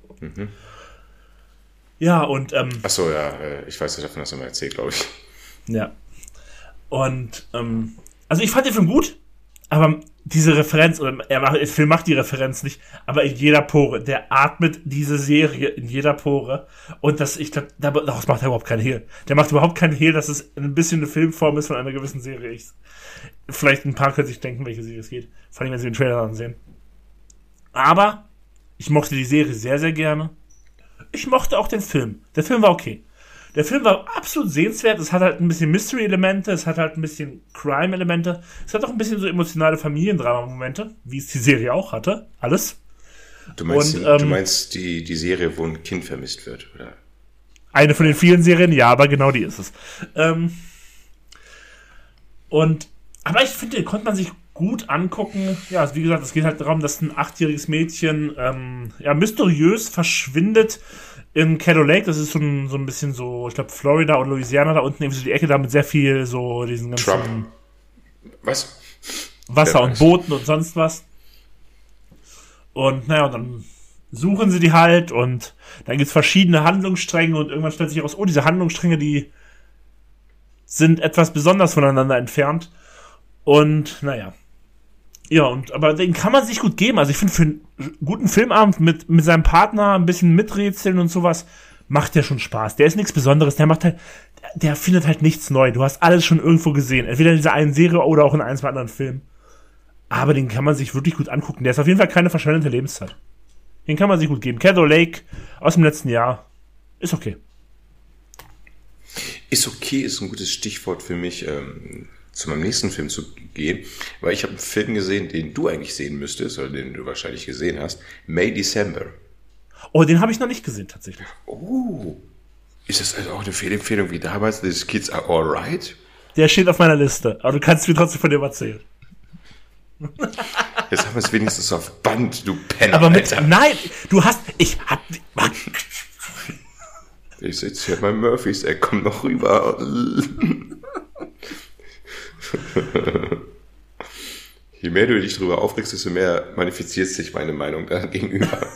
Ja, und Achso, ja, ich weiß nicht, davon hast du mal erzählt, glaube ich. Ja. Und also ich fand den Film gut, aber diese Referenz, oder der Film macht die Referenz nicht, aber in jeder Pore, der atmet diese Serie in jeder Pore und ich glaube, daraus macht er überhaupt keinen Hehl. Der macht überhaupt keinen Hehl, dass es ein bisschen eine Filmform ist von einer gewissen Serie. Vielleicht ein paar können sich denken, welche Serie es geht, vor allem wenn sie den Trailer ansehen. Aber ich mochte die Serie sehr, sehr gerne. Ich mochte auch den Film. Der Film war okay. Der Film war absolut sehenswert. Es hat halt ein bisschen Mystery-Elemente, es hat halt ein bisschen Crime-Elemente, es hat auch ein bisschen so emotionale Familiendrama-Momente, wie es die Serie auch hatte. Alles. Du meinst die Serie, wo ein Kind vermisst wird, oder? Eine von den vielen Serien, ja, aber genau die ist es. Aber ich finde, den konnte man sich gut angucken. Ja, wie gesagt, es geht halt darum, dass ein 8-jähriges Mädchen mysteriös verschwindet in Caddo Lake. Das ist so ein bisschen so, ich glaube, Florida und Louisiana, da unten eben so die Ecke, da mit sehr viel so diesen ganzen Trump. Was? Wasser und Booten und sonst was. Und naja, und dann suchen sie die halt und dann gibt's verschiedene Handlungsstränge und irgendwann stellt sich heraus, diese Handlungsstränge, die sind etwas besonders voneinander entfernt. Und naja. Ja, aber den kann man sich gut geben. Also ich finde, für einen guten Filmabend mit seinem Partner ein bisschen miträtseln und sowas, macht der schon Spaß. Der ist nichts Besonderes. Der findet halt nichts neu. Du hast alles schon irgendwo gesehen. Entweder in dieser einen Serie oder auch in einem oder anderen Film. Aber den kann man sich wirklich gut angucken. Der ist auf jeden Fall keine verschwendete Lebenszeit. Den kann man sich gut geben. Caddo Lake aus dem letzten Jahr ist okay. Ist okay, ist ein gutes Stichwort für mich, zu meinem nächsten Film zu gehen, weil ich habe einen Film gesehen, den du eigentlich sehen müsstest, oder den du wahrscheinlich gesehen hast, May December. Oh, den habe ich noch nicht gesehen, tatsächlich. Oh, ist das also auch eine Fehlempfehlung wie damals, These Kids Are Alright? Der steht auf meiner Liste, aber du kannst mir trotzdem von dem erzählen. Jetzt haben wir es wenigstens auf Band, du Penner, aber Alter. Nein, Ich sitze hier bei Murphys, er kommt noch rüber. Je mehr du dich darüber aufregst, desto mehr manifestiert sich meine Meinung da gegenüber.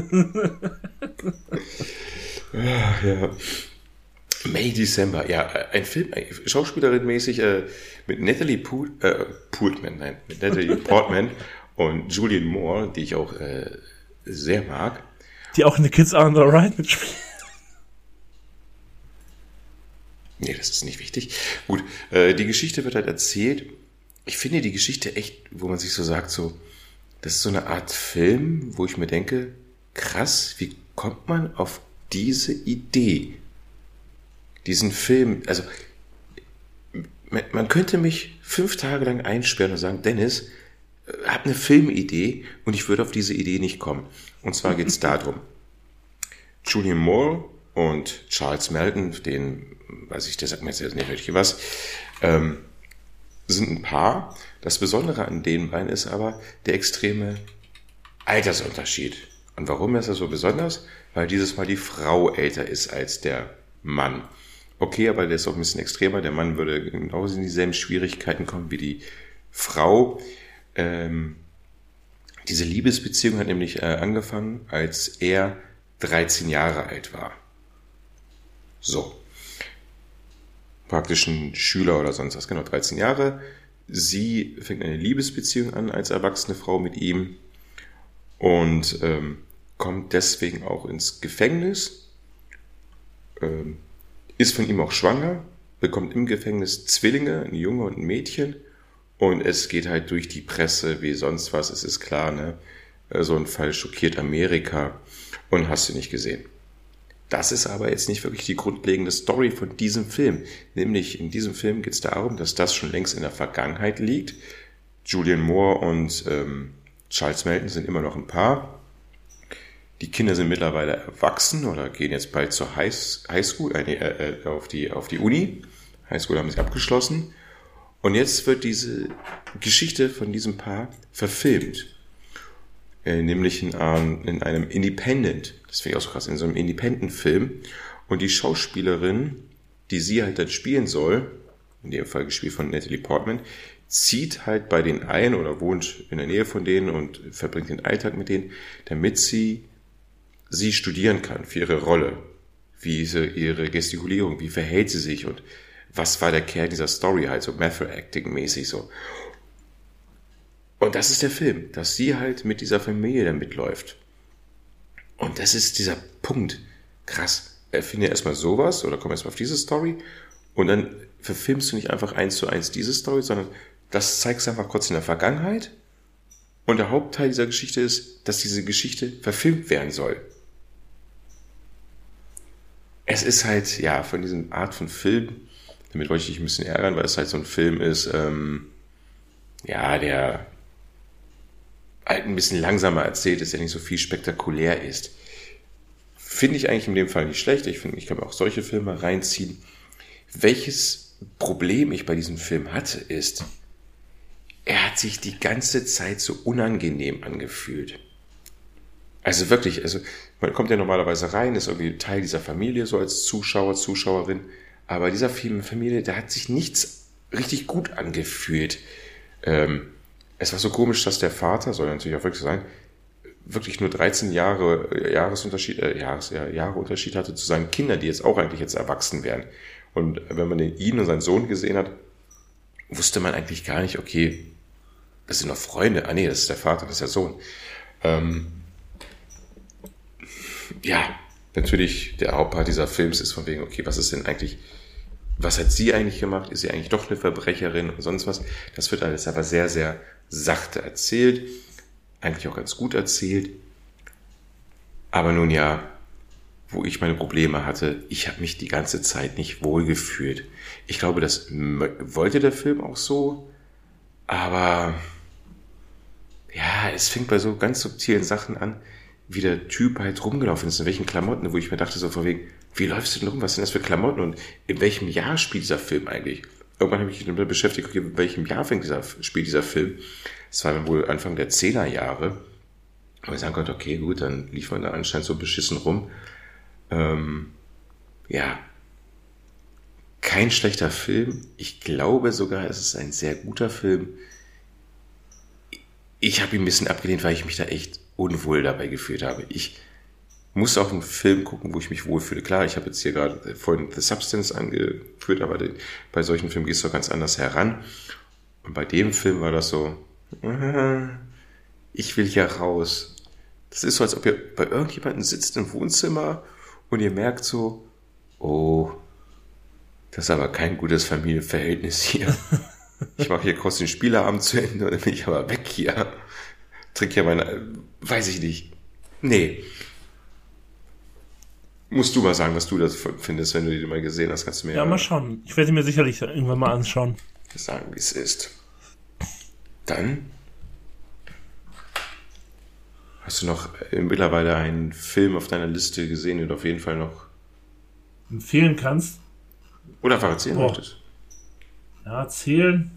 Ja. May December, ja, ein Film, Schauspielerin-mäßig mit Natalie Portman und Julianne Moore, die ich auch sehr mag. Die auch in The Kids Are Alright mitspielen. Nee, das ist nicht wichtig. Gut, die Geschichte wird halt erzählt. Ich finde die Geschichte echt, wo man sich so sagt, so, das ist so eine Art Film, wo ich mir denke, krass, wie kommt man auf diese Idee? Diesen Film, also, man könnte mich 5 Tage lang einsperren und sagen, Dennis, hab eine Filmidee und ich würde auf diese Idee nicht kommen. Und zwar geht es darum, Julianne Moore und Charles Melton, der sagt mir jetzt nicht wirklich was, sind ein Paar. Das Besondere an den beiden ist aber der extreme Altersunterschied. Und warum ist er so besonders? Weil dieses Mal die Frau älter ist als der Mann. Okay, aber der ist auch ein bisschen extremer. Der Mann würde genauso in dieselben Schwierigkeiten kommen wie die Frau. Diese Liebesbeziehung hat nämlich angefangen, als er 13 Jahre alt war. So. Praktisch ein Schüler oder sonst was, genau, 13 Jahre. Sie fängt eine Liebesbeziehung an als erwachsene Frau mit ihm und kommt deswegen auch ins Gefängnis, ist von ihm auch schwanger, bekommt im Gefängnis Zwillinge, ein Junge und ein Mädchen, und es geht halt durch die Presse wie sonst was, es ist klar, ne? So ein Fall schockiert Amerika und hast du nicht gesehen. Das ist aber jetzt nicht wirklich die grundlegende Story von diesem Film. Nämlich in diesem Film geht es darum, dass das schon längst in der Vergangenheit liegt. Julianne Moore und Charles Melton sind immer noch ein Paar. Die Kinder sind mittlerweile erwachsen oder gehen jetzt bald zur Highschool, auf die Uni. Highschool haben sie abgeschlossen. Und jetzt wird diese Geschichte von diesem Paar verfilmt. Nämlich in einem Independent, das finde ich auch so krass, in so einem Independent-Film. Und die Schauspielerin, die sie halt dann spielen soll, in dem Fall gespielt von Natalie Portman, zieht halt bei denen ein oder wohnt in der Nähe von denen und verbringt den Alltag mit denen, damit sie studieren kann für ihre Rolle. Wie ist ihre Gestikulierung, wie verhält sie sich und was war der Kern dieser Story halt, so Method Acting mäßig so. Und das ist der Film, dass sie halt mit dieser Familie da mitläuft. Und das ist dieser Punkt. Krass. Erfinde erstmal sowas oder komm erstmal auf diese Story und dann verfilmst du nicht einfach 1:1 diese Story, sondern das zeigst du einfach kurz in der Vergangenheit. Und der Hauptteil dieser Geschichte ist, dass diese Geschichte verfilmt werden soll. Es ist halt, ja, von diesem Art von Film, damit wollte ich dich ein bisschen ärgern, weil es halt so ein Film ist, ja, der halt ein bisschen langsamer erzählt ist, der nicht so viel spektakulär ist. Finde ich eigentlich in dem Fall nicht schlecht. Ich finde, ich kann mir auch solche Filme reinziehen. Welches Problem ich bei diesem Film hatte, ist, er hat sich die ganze Zeit so unangenehm angefühlt. Also wirklich, also man kommt ja normalerweise rein, ist irgendwie Teil dieser Familie, so als Zuschauer, Zuschauerin. Aber dieser Familie, da hat sich nichts richtig gut angefühlt. Es war so komisch, dass der Vater, soll natürlich auch wirklich sein, wirklich nur 13 Jahre Unterschied hatte zu seinen Kindern, die jetzt auch eigentlich jetzt erwachsen wären. Und wenn man ihn und seinen Sohn gesehen hat, wusste man eigentlich gar nicht, okay, das sind noch Freunde. Ah nee, das ist der Vater, das ist der Sohn. Ja, natürlich, der Hauptpart dieser Films ist von wegen, okay, was hat sie eigentlich gemacht? Ist sie eigentlich doch eine Verbrecherin und sonst was? Das wird alles aber sehr, sehr sachte erzählt. Eigentlich auch ganz gut erzählt. Aber nun ja, wo ich meine Probleme hatte, ich habe mich die ganze Zeit nicht wohl gefühlt. Ich glaube, das wollte der Film auch so, aber ja, es fängt bei so ganz subtilen Sachen an, wie der Typ halt rumgelaufen ist, in welchen Klamotten, wo ich mir dachte so von wegen, wie läufst du denn rum, was sind das für Klamotten und in welchem Jahr spielt dieser Film eigentlich? Irgendwann habe ich mich damit beschäftigt, okay, in welchem Jahr spielt dieser Film? Es war dann wohl Anfang der 10er Jahre. Aber ich sagen konnte, okay, gut, dann lief man da anscheinend so beschissen rum. Ja, kein schlechter Film. Ich glaube sogar, es ist ein sehr guter Film. Ich habe ihn ein bisschen abgelehnt, weil ich mich da echt unwohl dabei gefühlt habe. Ich muss auch einen Film gucken, wo ich mich wohlfühle. Klar, ich habe jetzt hier gerade vorhin The Substance angeführt, aber bei solchen Filmen gehst du ganz anders heran. Und bei dem Film war das so, ich will hier raus. Das ist so, als ob ihr bei irgendjemandem sitzt im Wohnzimmer und ihr merkt so, oh, das ist aber kein gutes Familienverhältnis hier. Ich mache hier kurz den Spieleabend zu Ende und dann bin ich aber weg hier. Trink ja weiß ich nicht. Nee. Musst du mal sagen, was du das findest, wenn du die mal gesehen hast, kannst du mir ja mal schauen. Ich werde sie mir sicherlich irgendwann mal anschauen. Sagen, wie es ist. Dann hast du noch mittlerweile einen Film auf deiner Liste gesehen, den du auf jeden Fall noch empfehlen kannst. Oder einfach erzählen möchtest. Ja, erzählen.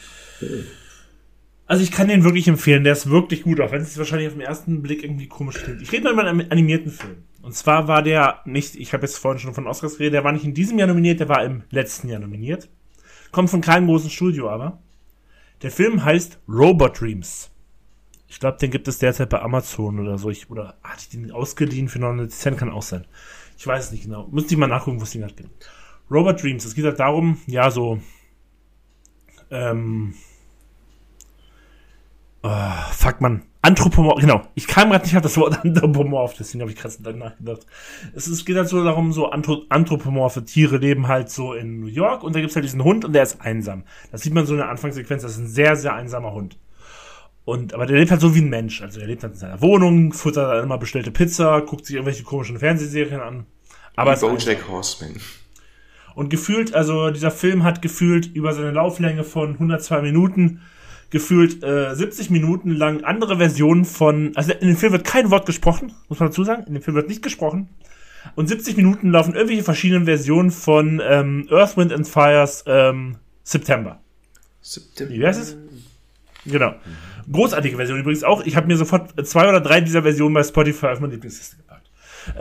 Also ich kann den wirklich empfehlen, der ist wirklich gut, auch wenn es wahrscheinlich auf den ersten Blick irgendwie komisch klingt. Ich rede mal über einen animierten Film. Und zwar war der nicht, ich habe jetzt vorhin schon von Oscars geredet, der war nicht in diesem Jahr nominiert, der war im letzten Jahr nominiert. Kommt von keinem großen Studio aber. Der Film heißt Robot Dreams. Ich glaube, den gibt es derzeit bei Amazon oder so. Oder hatte ich den ausgeliehen für 99 Cent, kann auch sein. Ich weiß es nicht genau. Müsste ich mal nachgucken, wo es den halt gibt. Robot Dreams, es geht halt darum, ja, so Anthropomorph, genau. Ich kam gerade nicht auf das Wort Anthropomorph, deswegen habe ich gerade dann nachgedacht. Es geht halt so darum, so anthropomorphe Tiere leben halt so in New York und da gibt's halt diesen Hund und der ist einsam. Das sieht man so in der Anfangssequenz, das ist ein sehr, sehr einsamer Hund. Aber der lebt halt so wie ein Mensch. Also der lebt halt in seiner Wohnung, futtert dann immer bestellte Pizza, guckt sich irgendwelche komischen Fernsehserien an. Aber wie BoJack Horseman. Und gefühlt, also dieser Film hat gefühlt über seine Lauflänge von 102 Minuten gefühlt 70 Minuten lang andere Versionen von, also in dem Film wird kein Wort gesprochen, muss man dazu sagen, in dem Film wird nicht gesprochen. Und 70 Minuten laufen irgendwelche verschiedenen Versionen von Earth, Wind and Fire's September. Wie heißt es? Genau. Großartige Version übrigens auch. Ich habe mir sofort 2 oder 3 dieser Versionen bei Spotify auf meine Lieblingsliste gepackt.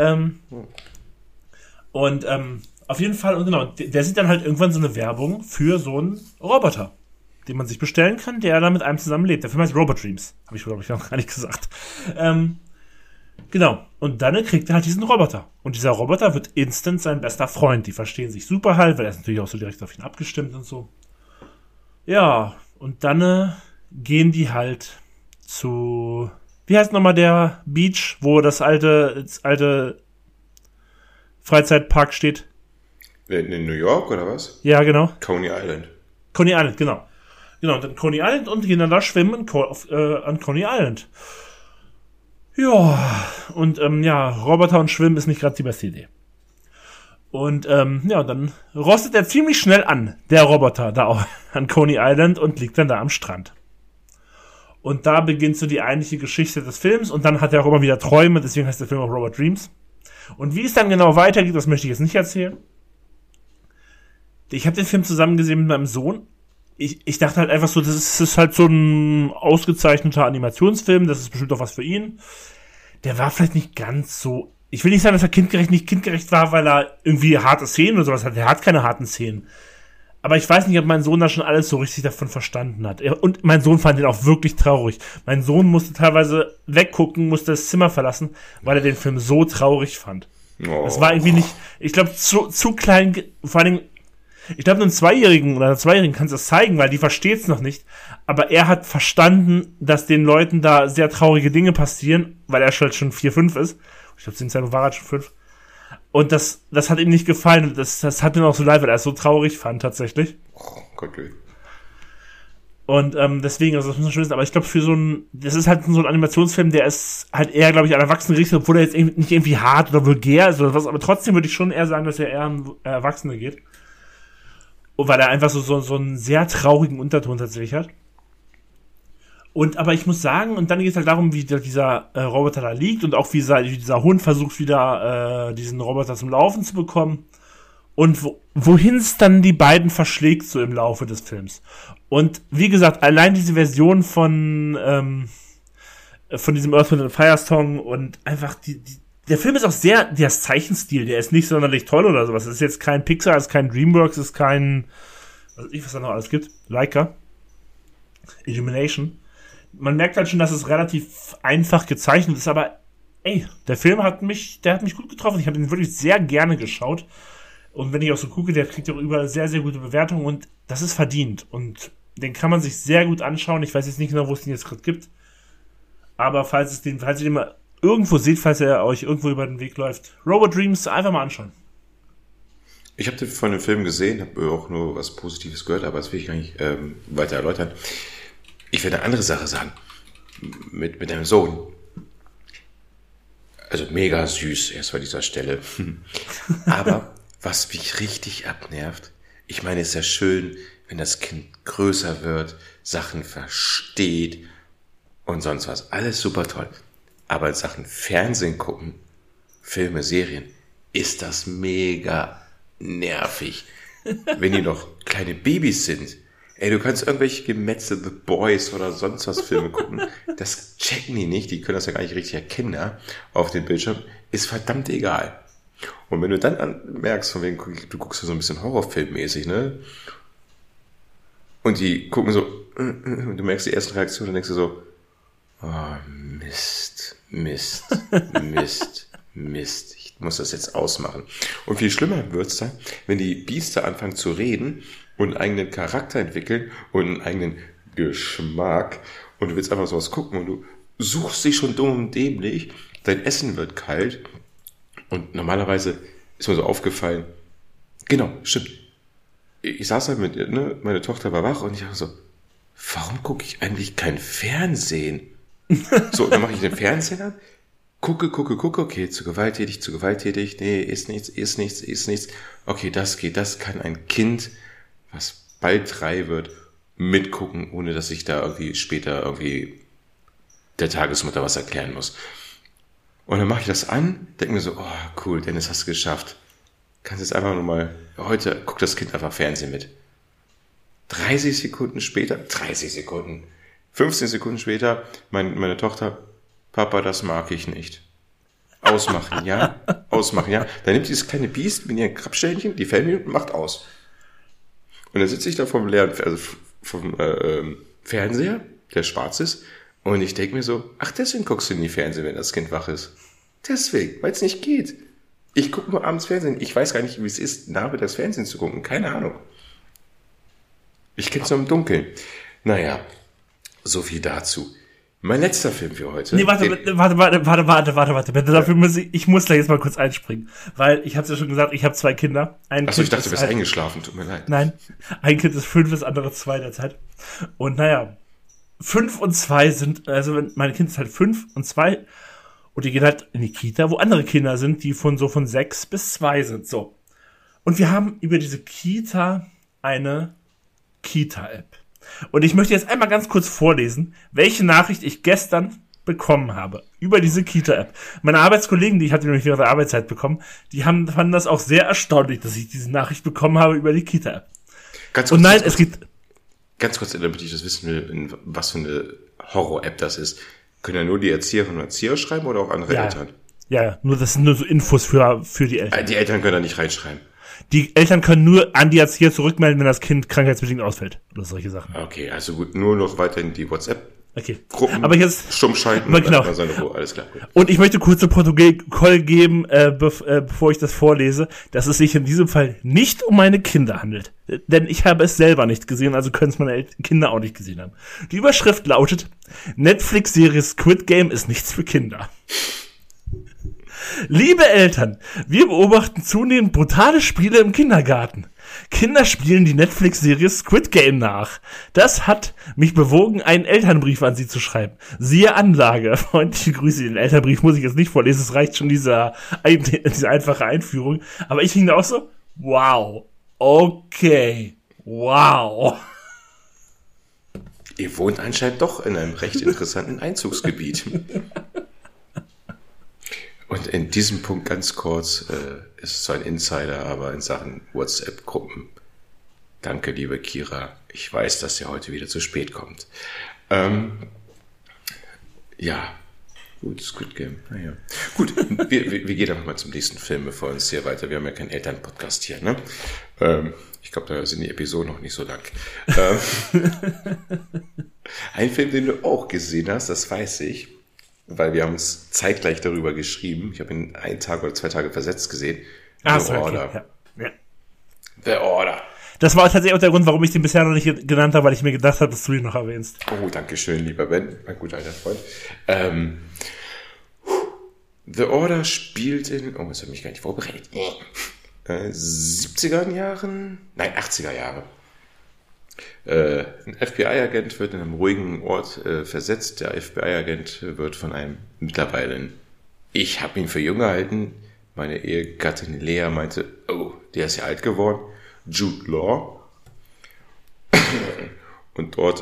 Auf jeden Fall, und genau, der sieht dann halt irgendwann so eine Werbung für so einen Roboter, den man sich bestellen kann, der da mit einem zusammen lebt. Der Film heißt Robot Dreams. Habe ich, glaube ich, noch gar nicht gesagt. Genau. Und dann kriegt er halt diesen Roboter. Und dieser Roboter wird instant sein bester Freund. Die verstehen sich super halt, weil er ist natürlich auch so direkt auf ihn abgestimmt und so. Ja, und dann gehen die halt zu, wie heißt nochmal der Beach, wo das alte Freizeitpark steht? In New York oder was? Ja, genau. Coney Island. Coney Island, genau. Genau, und dann Coney Island und gehen dann da schwimmen an Coney Island. Ja, und Roboter und Schwimmen ist nicht gerade die beste Idee. Und dann rostet er ziemlich schnell an, der Roboter da auch an Coney Island und liegt dann da am Strand. Und da beginnt so die eigentliche Geschichte des Films und dann hat er auch immer wieder Träume, deswegen heißt der Film auch Robot Dreams. Und wie es dann genau weitergeht, das möchte ich jetzt nicht erzählen. Ich habe den Film zusammen gesehen mit meinem Sohn. Ich dachte halt einfach so, das ist halt so ein ausgezeichneter Animationsfilm, das ist bestimmt auch was für ihn. Der war vielleicht nicht ganz so, ich will nicht sagen, dass er nicht kindgerecht war, weil er irgendwie harte Szenen oder sowas hat. Er hat keine harten Szenen. Aber ich weiß nicht, ob mein Sohn da schon alles so richtig davon verstanden hat. Und mein Sohn fand den auch wirklich traurig. Mein Sohn musste teilweise weggucken, musste das Zimmer verlassen, weil er den Film so traurig fand. Oh. Das war irgendwie nicht, ich glaube, zu klein, vor allen Dingen, ich glaube, einem Zweijährigen oder einer Zweijährigen kannst du das zeigen, weil die versteht es noch nicht. Aber er hat verstanden, dass den Leuten da sehr traurige Dinge passieren, weil er schon 4, 5 ist. Ich glaube, zu dem Zeitpunkt war er schon 5. Und das hat ihm nicht gefallen. Das hat ihm auch so leid, weil er es so traurig fand, tatsächlich. Oh Gott. Und deswegen, also das muss man schon wissen. Aber ich glaube, das ist halt so ein Animationsfilm, der ist halt eher, glaube ich, an Erwachsene gerichtet, obwohl er jetzt nicht irgendwie hart oder vulgär ist oder was. Aber trotzdem würde ich schon eher sagen, dass er eher an Erwachsene geht. Und weil er einfach so einen sehr traurigen Unterton tatsächlich hat. Aber ich muss sagen, und dann geht es halt darum, wie dieser Roboter da liegt und auch wie dieser Hund versucht wieder diesen Roboter zum Laufen zu bekommen. Und wohin es dann die beiden verschlägt so im Laufe des Films. Und wie gesagt, allein diese Version von diesem Earth, Wind & Fire Song und einfach der Film ist auch der Zeichenstil, der ist nicht sonderlich toll oder sowas. Es ist jetzt kein Pixar, es ist kein DreamWorks, es ist kein, was da noch alles gibt, Leica, Illumination. Man merkt halt schon, dass es relativ einfach gezeichnet ist, aber der Film hat mich gut getroffen. Ich habe ihn wirklich sehr gerne geschaut. Und wenn ich auch so gucke, der kriegt auch überall sehr, sehr gute Bewertungen und das ist verdient. Und den kann man sich sehr gut anschauen. Ich weiß jetzt nicht genau, wo es den jetzt gerade gibt. Aber falls ihr den mal irgendwo seht, falls er euch irgendwo über den Weg läuft, Robot Dreams einfach mal anschauen. Ich habe von dem Film gesehen, habe auch nur was Positives gehört, aber das will ich gar nicht weiter erläutern. Ich will eine andere Sache sagen. Mit deinem Sohn. Also mega süß, erst bei dieser Stelle. Aber was mich richtig abnervt, ich meine, es ist ja schön, wenn das Kind größer wird, Sachen versteht und sonst was. Alles super toll. Aber in Sachen Fernsehen gucken, Filme, Serien, ist das mega nervig. Wenn die noch kleine Babys sind. Du kannst irgendwelche Gemetzel, The Boys oder sonst was Filme gucken. Das checken die nicht. Die können das ja gar nicht richtig erkennen, ja, auf dem Bildschirm. Ist verdammt egal. Und wenn du dann merkst, von wegen, du guckst so ein bisschen Horrorfilmmäßig, ne? Und die gucken so, und du merkst die ersten Reaktionen, dann denkst du so, oh, Mist. Ich muss das jetzt ausmachen. Und viel schlimmer wird's dann, wenn die Biester anfangen zu reden und einen eigenen Charakter entwickeln und einen eigenen Geschmack und du willst einfach sowas gucken und du suchst dich schon dumm und dämlich, dein Essen wird kalt und normalerweise ist mir so aufgefallen, genau, stimmt. Ich saß halt mit ihr, ne, meine Tochter war wach und ich dachte so, warum gucke ich eigentlich kein Fernsehen? So, dann mache ich den Fernseher an, gucke, okay, zu gewalttätig, nee, ist nichts. Okay, das kann ein Kind, was bald 3 wird, mitgucken, ohne dass ich da irgendwie später irgendwie der Tagesmutter was erklären muss. Und dann mache ich das an, denke mir so, oh cool, Dennis, hast du geschafft. Kannst jetzt einfach nur mal, heute guckt das Kind einfach Fernsehen mit. 15 Sekunden später, meine Tochter, Papa, das mag ich nicht. Ausmachen, ja. Dann nimmt dieses kleine Biest mit ihren Krabbestäbchen, die Fellmilch und macht aus. Und dann sitze ich da vom Fernseher, der schwarz ist, und ich denke mir so, ach, deswegen guckst du nie Fernsehen, wenn das Kind wach ist. Deswegen, weil es nicht geht. Ich gucke nur abends Fernsehen. Ich weiß gar nicht, wie es ist, nachmittags Fernsehen zu gucken. Keine Ahnung. Ich kenne es nur im Dunkeln. Naja, So viel dazu. Mein letzter Film für heute. Nee, warte. Dafür muss da jetzt mal kurz einspringen. Weil, ich hab's ja schon gesagt, ich habe 2 Kinder. Achso, ich dachte, du bist eingeschlafen, tut mir leid. Nein, ein Kind ist 5, das andere 2 derzeit. Und 5 und 2 sind, also mein Kind ist halt 5 und 2 und die gehen halt in die Kita, wo andere Kinder sind, die von 6 bis 2 sind, so. Und wir haben über diese Kita eine Kita-App. Und ich möchte jetzt einmal ganz kurz vorlesen, welche Nachricht ich gestern bekommen habe über diese Kita-App. Meine Arbeitskollegen, die ich hatte nämlich während der Arbeitszeit bekommen, fanden das auch sehr erstaunlich, dass ich diese Nachricht bekommen habe über die Kita-App. Und nein, es gibt... Ganz kurz, damit ich das wissen will, was für eine Horror-App das ist. Können ja nur die Erzieherinnen und Erzieher schreiben oder auch andere Eltern? Ja, das sind nur so Infos für die Eltern. Die Eltern können da nicht reinschreiben. Die Eltern können nur an die Erzieher zurückmelden, wenn das Kind krankheitsbedingt ausfällt. Oder solche Sachen. Okay, also gut, nur noch weiterhin die WhatsApp-Gruppen. Aber jetzt stumm schalten und genau. Seine Ruhe, alles klar. Gut. Und ich möchte kurz ein Protokoll geben, bevor ich das vorlese, dass es sich in diesem Fall nicht um meine Kinder handelt. Denn ich habe es selber nicht gesehen, also können es meine Kinder auch nicht gesehen haben. Die Überschrift lautet: Netflix-Serie Squid Game ist nichts für Kinder. Liebe Eltern, wir beobachten zunehmend brutale Spiele im Kindergarten. Kinder spielen die Netflix-Serie Squid Game nach. Das hat mich bewogen, einen Elternbrief an sie zu schreiben. Siehe Anlage. Freundliche Grüße. Den Elternbrief muss ich jetzt nicht vorlesen, es reicht schon diese einfache Einführung. Aber ich hing da auch so, wow, okay, wow. Ihr wohnt anscheinend doch in einem recht interessanten Einzugsgebiet. Und in diesem Punkt ganz kurz, ist so ein Insider, aber in Sachen WhatsApp-Gruppen. Danke, liebe Kira. Ich weiß, dass ihr heute wieder zu spät kommt. Ja, gut, Squid Game. Naja. Gut, wir gehen einfach mal zum nächsten Film, bevor uns hier weiter. Wir haben ja keinen Elternpodcast hier, ne? Ich glaube, da sind die Episoden noch nicht so lang. Ein Film, den du auch gesehen hast, das weiß ich. Weil wir haben uns zeitgleich darüber geschrieben. Ich habe ihn 1 Tag oder 2 Tage versetzt gesehen. The Order. Ja. The Order. Das war tatsächlich auch der Grund, warum ich den bisher noch nicht genannt habe, weil ich mir gedacht habe, dass du ihn noch erwähnst. Oh, danke schön, lieber Ben, mein guter alter Freund. The Order spielt in... Oh, das habe ich mich gar nicht vorbereitet. 70er Jahren? Nein, 80er Jahre. Ein FBI-Agent wird in einem ruhigen Ort versetzt. Der FBI-Agent wird von einem mittlerweile, ich habe ihn für jung gehalten, meine Ehegattin Lea meinte, oh, der ist ja alt geworden, Jude Law. Und dort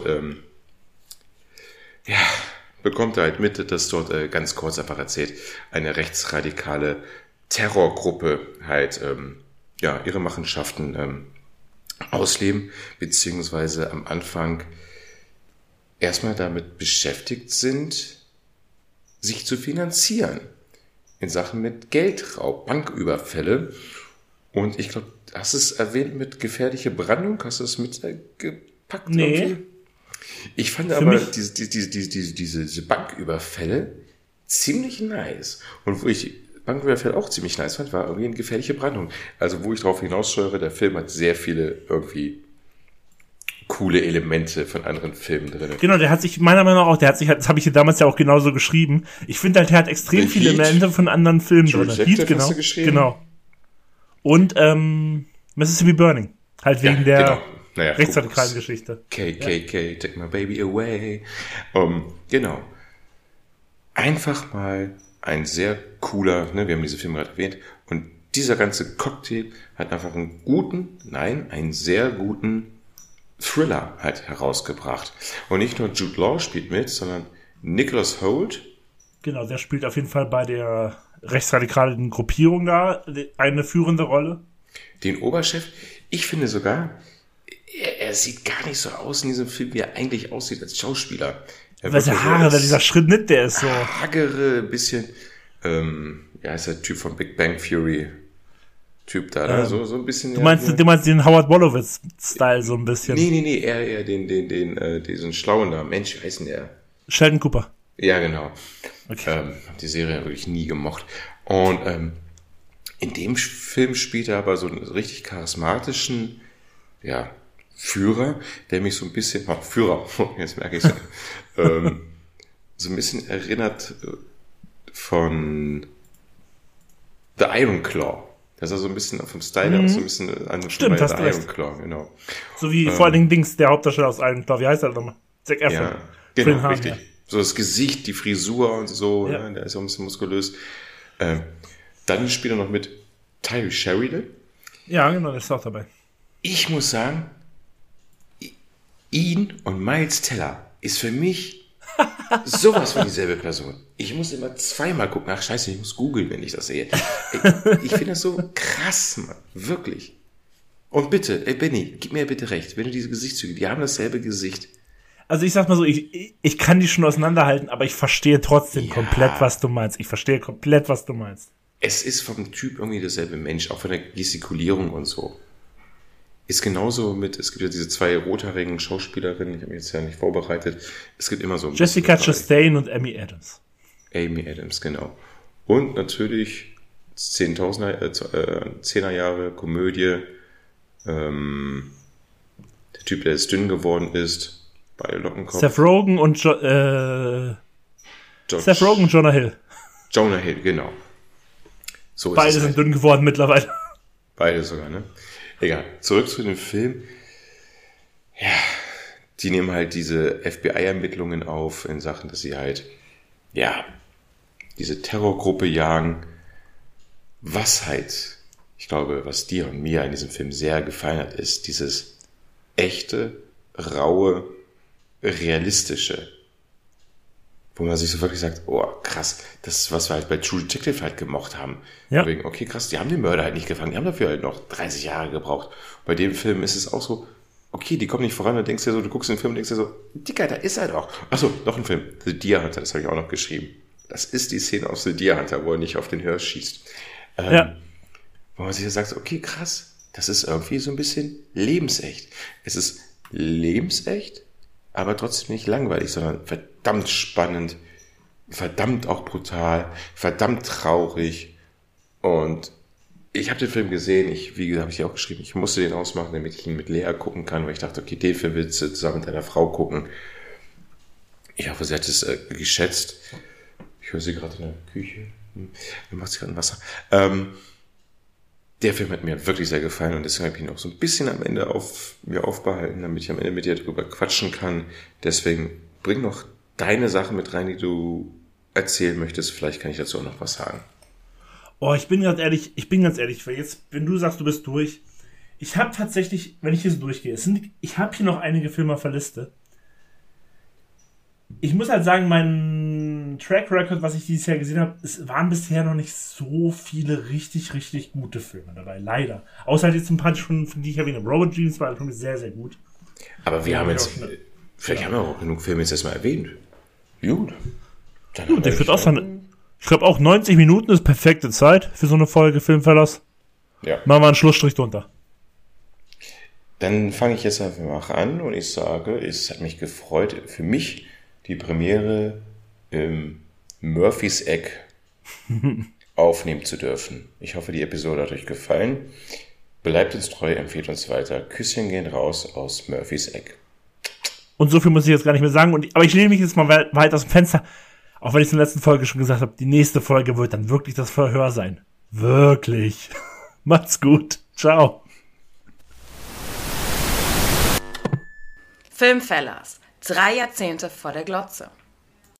bekommt er halt mit, dass dort, ganz kurz einfach erzählt, eine rechtsradikale Terrorgruppe halt ihre Machenschaften ausleben, beziehungsweise am Anfang erstmal damit beschäftigt sind, sich zu finanzieren in Sachen mit Geldraub, Banküberfälle. Und ich glaube, hast du es erwähnt mit gefährliche Brandung? Hast du es mitgepackt? Nee. Irgendwie? Ich fand aber diese Banküberfälle ziemlich nice. Und wo ich Banküberfälle auch ziemlich nice fand, war irgendwie eine gefährliche Brandung. Also wo ich drauf hinaussteuere, der Film hat sehr viele irgendwie coole Elemente von anderen Filmen drin. Genau, der hat sich, meiner Meinung nach auch, das habe ich hier damals ja auch genauso geschrieben. Ich finde halt, der hat extrem viele Elemente von anderen Filmen drin. Heat, genau. Hast du geschrieben? Genau. Und Mississippi Burning. Halt wegen der rechtsradikalen Geschichte. KKK, take my baby away. Genau. Einfach mal ein sehr cooler, wir haben diese Filme gerade erwähnt, und dieser ganze Cocktail hat einfach einen sehr guten Thriller halt herausgebracht. Und nicht nur Jude Law spielt mit, sondern Nicholas Hoult. Genau, der spielt auf jeden Fall bei der rechtsradikalen Gruppierung da eine führende Rolle. Den Oberchef, ich finde sogar, er sieht gar nicht so aus in diesem Film, wie er eigentlich aussieht als Schauspieler. Weil der Haare, dieser Schritt, der ist so. Hagere, bisschen, ist der Typ von Big Bang Theory. Typ da, so ein bisschen. Du meinst den Howard Wolowitz-Style so ein bisschen? Nee, eher diesen schlauen da. Mensch, wie heißt denn der? Sheldon Cooper. Ja, genau. Okay. Hab die Serie wirklich nie gemocht. Und in dem Film spielt er aber so einen richtig charismatischen, Führer, der mich so ein bisschen, jetzt merke ich so ein bisschen erinnert von The Iron Claw. Das ist so ein bisschen vom Style aus so ein bisschen an Stimmt, hast The du Iron recht. Claw, genau. So wie vor allen Dingen Dings, der Hauptdarsteller aus Iron Claw. Wie heißt er nochmal? Zac Efron. Ja, Von den genau, Haaren richtig. her. So das Gesicht, die Frisur und so, Ja. der ist ja ein bisschen muskulös. Dann spielt er noch mit Tyree Sheridan. Ja, genau, der ist auch dabei. Ich muss sagen, ihn und Miles Teller ist für mich sowas von dieselbe Person. Ich muss immer zweimal gucken. Ach scheiße, ich muss googeln, wenn ich das sehe. Ich finde das so krass, Mann. Wirklich. Und bitte, Benny, gib mir bitte recht. Wenn du diese Gesichtszüge, die haben dasselbe Gesicht. Also ich sag mal so, ich kann die schon auseinanderhalten, aber ich verstehe trotzdem komplett, was du meinst. Ich verstehe komplett, was du meinst. Es ist vom Typ irgendwie derselbe Mensch, auch von der Gestikulierung und so. Ist genauso es gibt ja diese zwei rothaarigen Schauspielerinnen, ich habe mich jetzt ja nicht vorbereitet. Es gibt immer so ein Jessica bisschen Chastain und Amy Adams. Amy Adams, genau. Und natürlich 10er Jahre Komödie. Der Typ, der jetzt dünn geworden ist, bei Lockenkopf. Seth Rogen und Jonah Hill. Jonah Hill, genau. So ist Beide es sind halt. dünn geworden mittlerweile. Beide sogar, ne? Egal. Zurück zu dem Film. Ja, die nehmen halt diese FBI-Ermittlungen auf in Sachen, dass sie halt, ja, diese Terrorgruppe jagen. Was halt, ich glaube, was dir und mir in diesem Film sehr gefallen hat, ist dieses echte, raue, realistische. Wo man sich so wirklich sagt, oh, krass, das ist, was wir halt bei True Detective halt gemocht haben. Ja. Wegen, okay, krass, die haben den Mörder halt nicht gefangen, die haben dafür halt noch 30 Jahre gebraucht. Bei dem Film ist es auch so, okay, die kommen nicht voran, da denkst du dir so, du guckst den Film und denkst dir so, Dicker, da ist er doch. Achso, noch ein Film, The Deer Hunter, das habe ich auch noch geschrieben. Das ist die Szene aus The Deer Hunter, wo er nicht auf den Hirsch schießt. Ja. Wo man sich sagt, okay, krass, das ist irgendwie so ein bisschen lebensecht. Es ist lebensecht, aber trotzdem nicht langweilig, sondern verdammt spannend, verdammt auch brutal, verdammt traurig. Und ich habe den Film gesehen, wie gesagt, habe ich dir auch geschrieben, ich musste den ausmachen, damit ich ihn mit Lea gucken kann, weil ich dachte, okay, den Film willst du zusammen mit deiner Frau gucken. Ich hoffe, sie hat es geschätzt. Ich höre sie gerade in der Küche. Mir macht sie gerade ein Wasser. Der Film hat mir wirklich sehr gefallen und deswegen habe ich ihn auch so ein bisschen am Ende mir aufbehalten, damit ich am Ende mit dir drüber quatschen kann. Deswegen bring noch deine Sachen mit rein, die du erzählen möchtest. Vielleicht kann ich dazu auch noch was sagen. Oh, ich bin ganz ehrlich, weil jetzt, wenn du sagst, du bist durch, ich habe tatsächlich, wenn ich hier so durchgehe, ich habe hier noch einige Filme auf der Liste. Ich muss halt sagen, mein Track Record, was ich dieses Jahr gesehen habe, es waren bisher noch nicht so viele richtig, richtig gute Filme dabei, leider. Außer halt jetzt ein paar schon, die ich erwähnt habe. Robert Jeans war schon sehr, sehr gut. Aber wir haben jetzt, vielleicht haben wir auch genug Filme jetzt erstmal erwähnt. Gut. Gut, ich würde auch sagen, ich glaube auch 90 Minuten ist perfekte Zeit für so eine Folge Filmverlass. Ja. Machen wir einen Schlussstrich drunter. Dann fange ich jetzt einfach an und ich sage, es hat mich gefreut, für mich die Premiere im Murphys Egg aufnehmen zu dürfen. Ich hoffe, die Episode hat euch gefallen. Bleibt uns treu, empfehlt uns weiter. Küsschen gehen raus aus Murphys Egg. Und so viel muss ich jetzt gar nicht mehr sagen. Aber ich lehne mich jetzt mal weit aus dem Fenster. Auch wenn ich es in der letzten Folge schon gesagt habe, die nächste Folge wird dann wirklich das Verhör sein. Wirklich. Macht's gut. Ciao. Filmfellas. 3 Jahrzehnte vor der Glotze.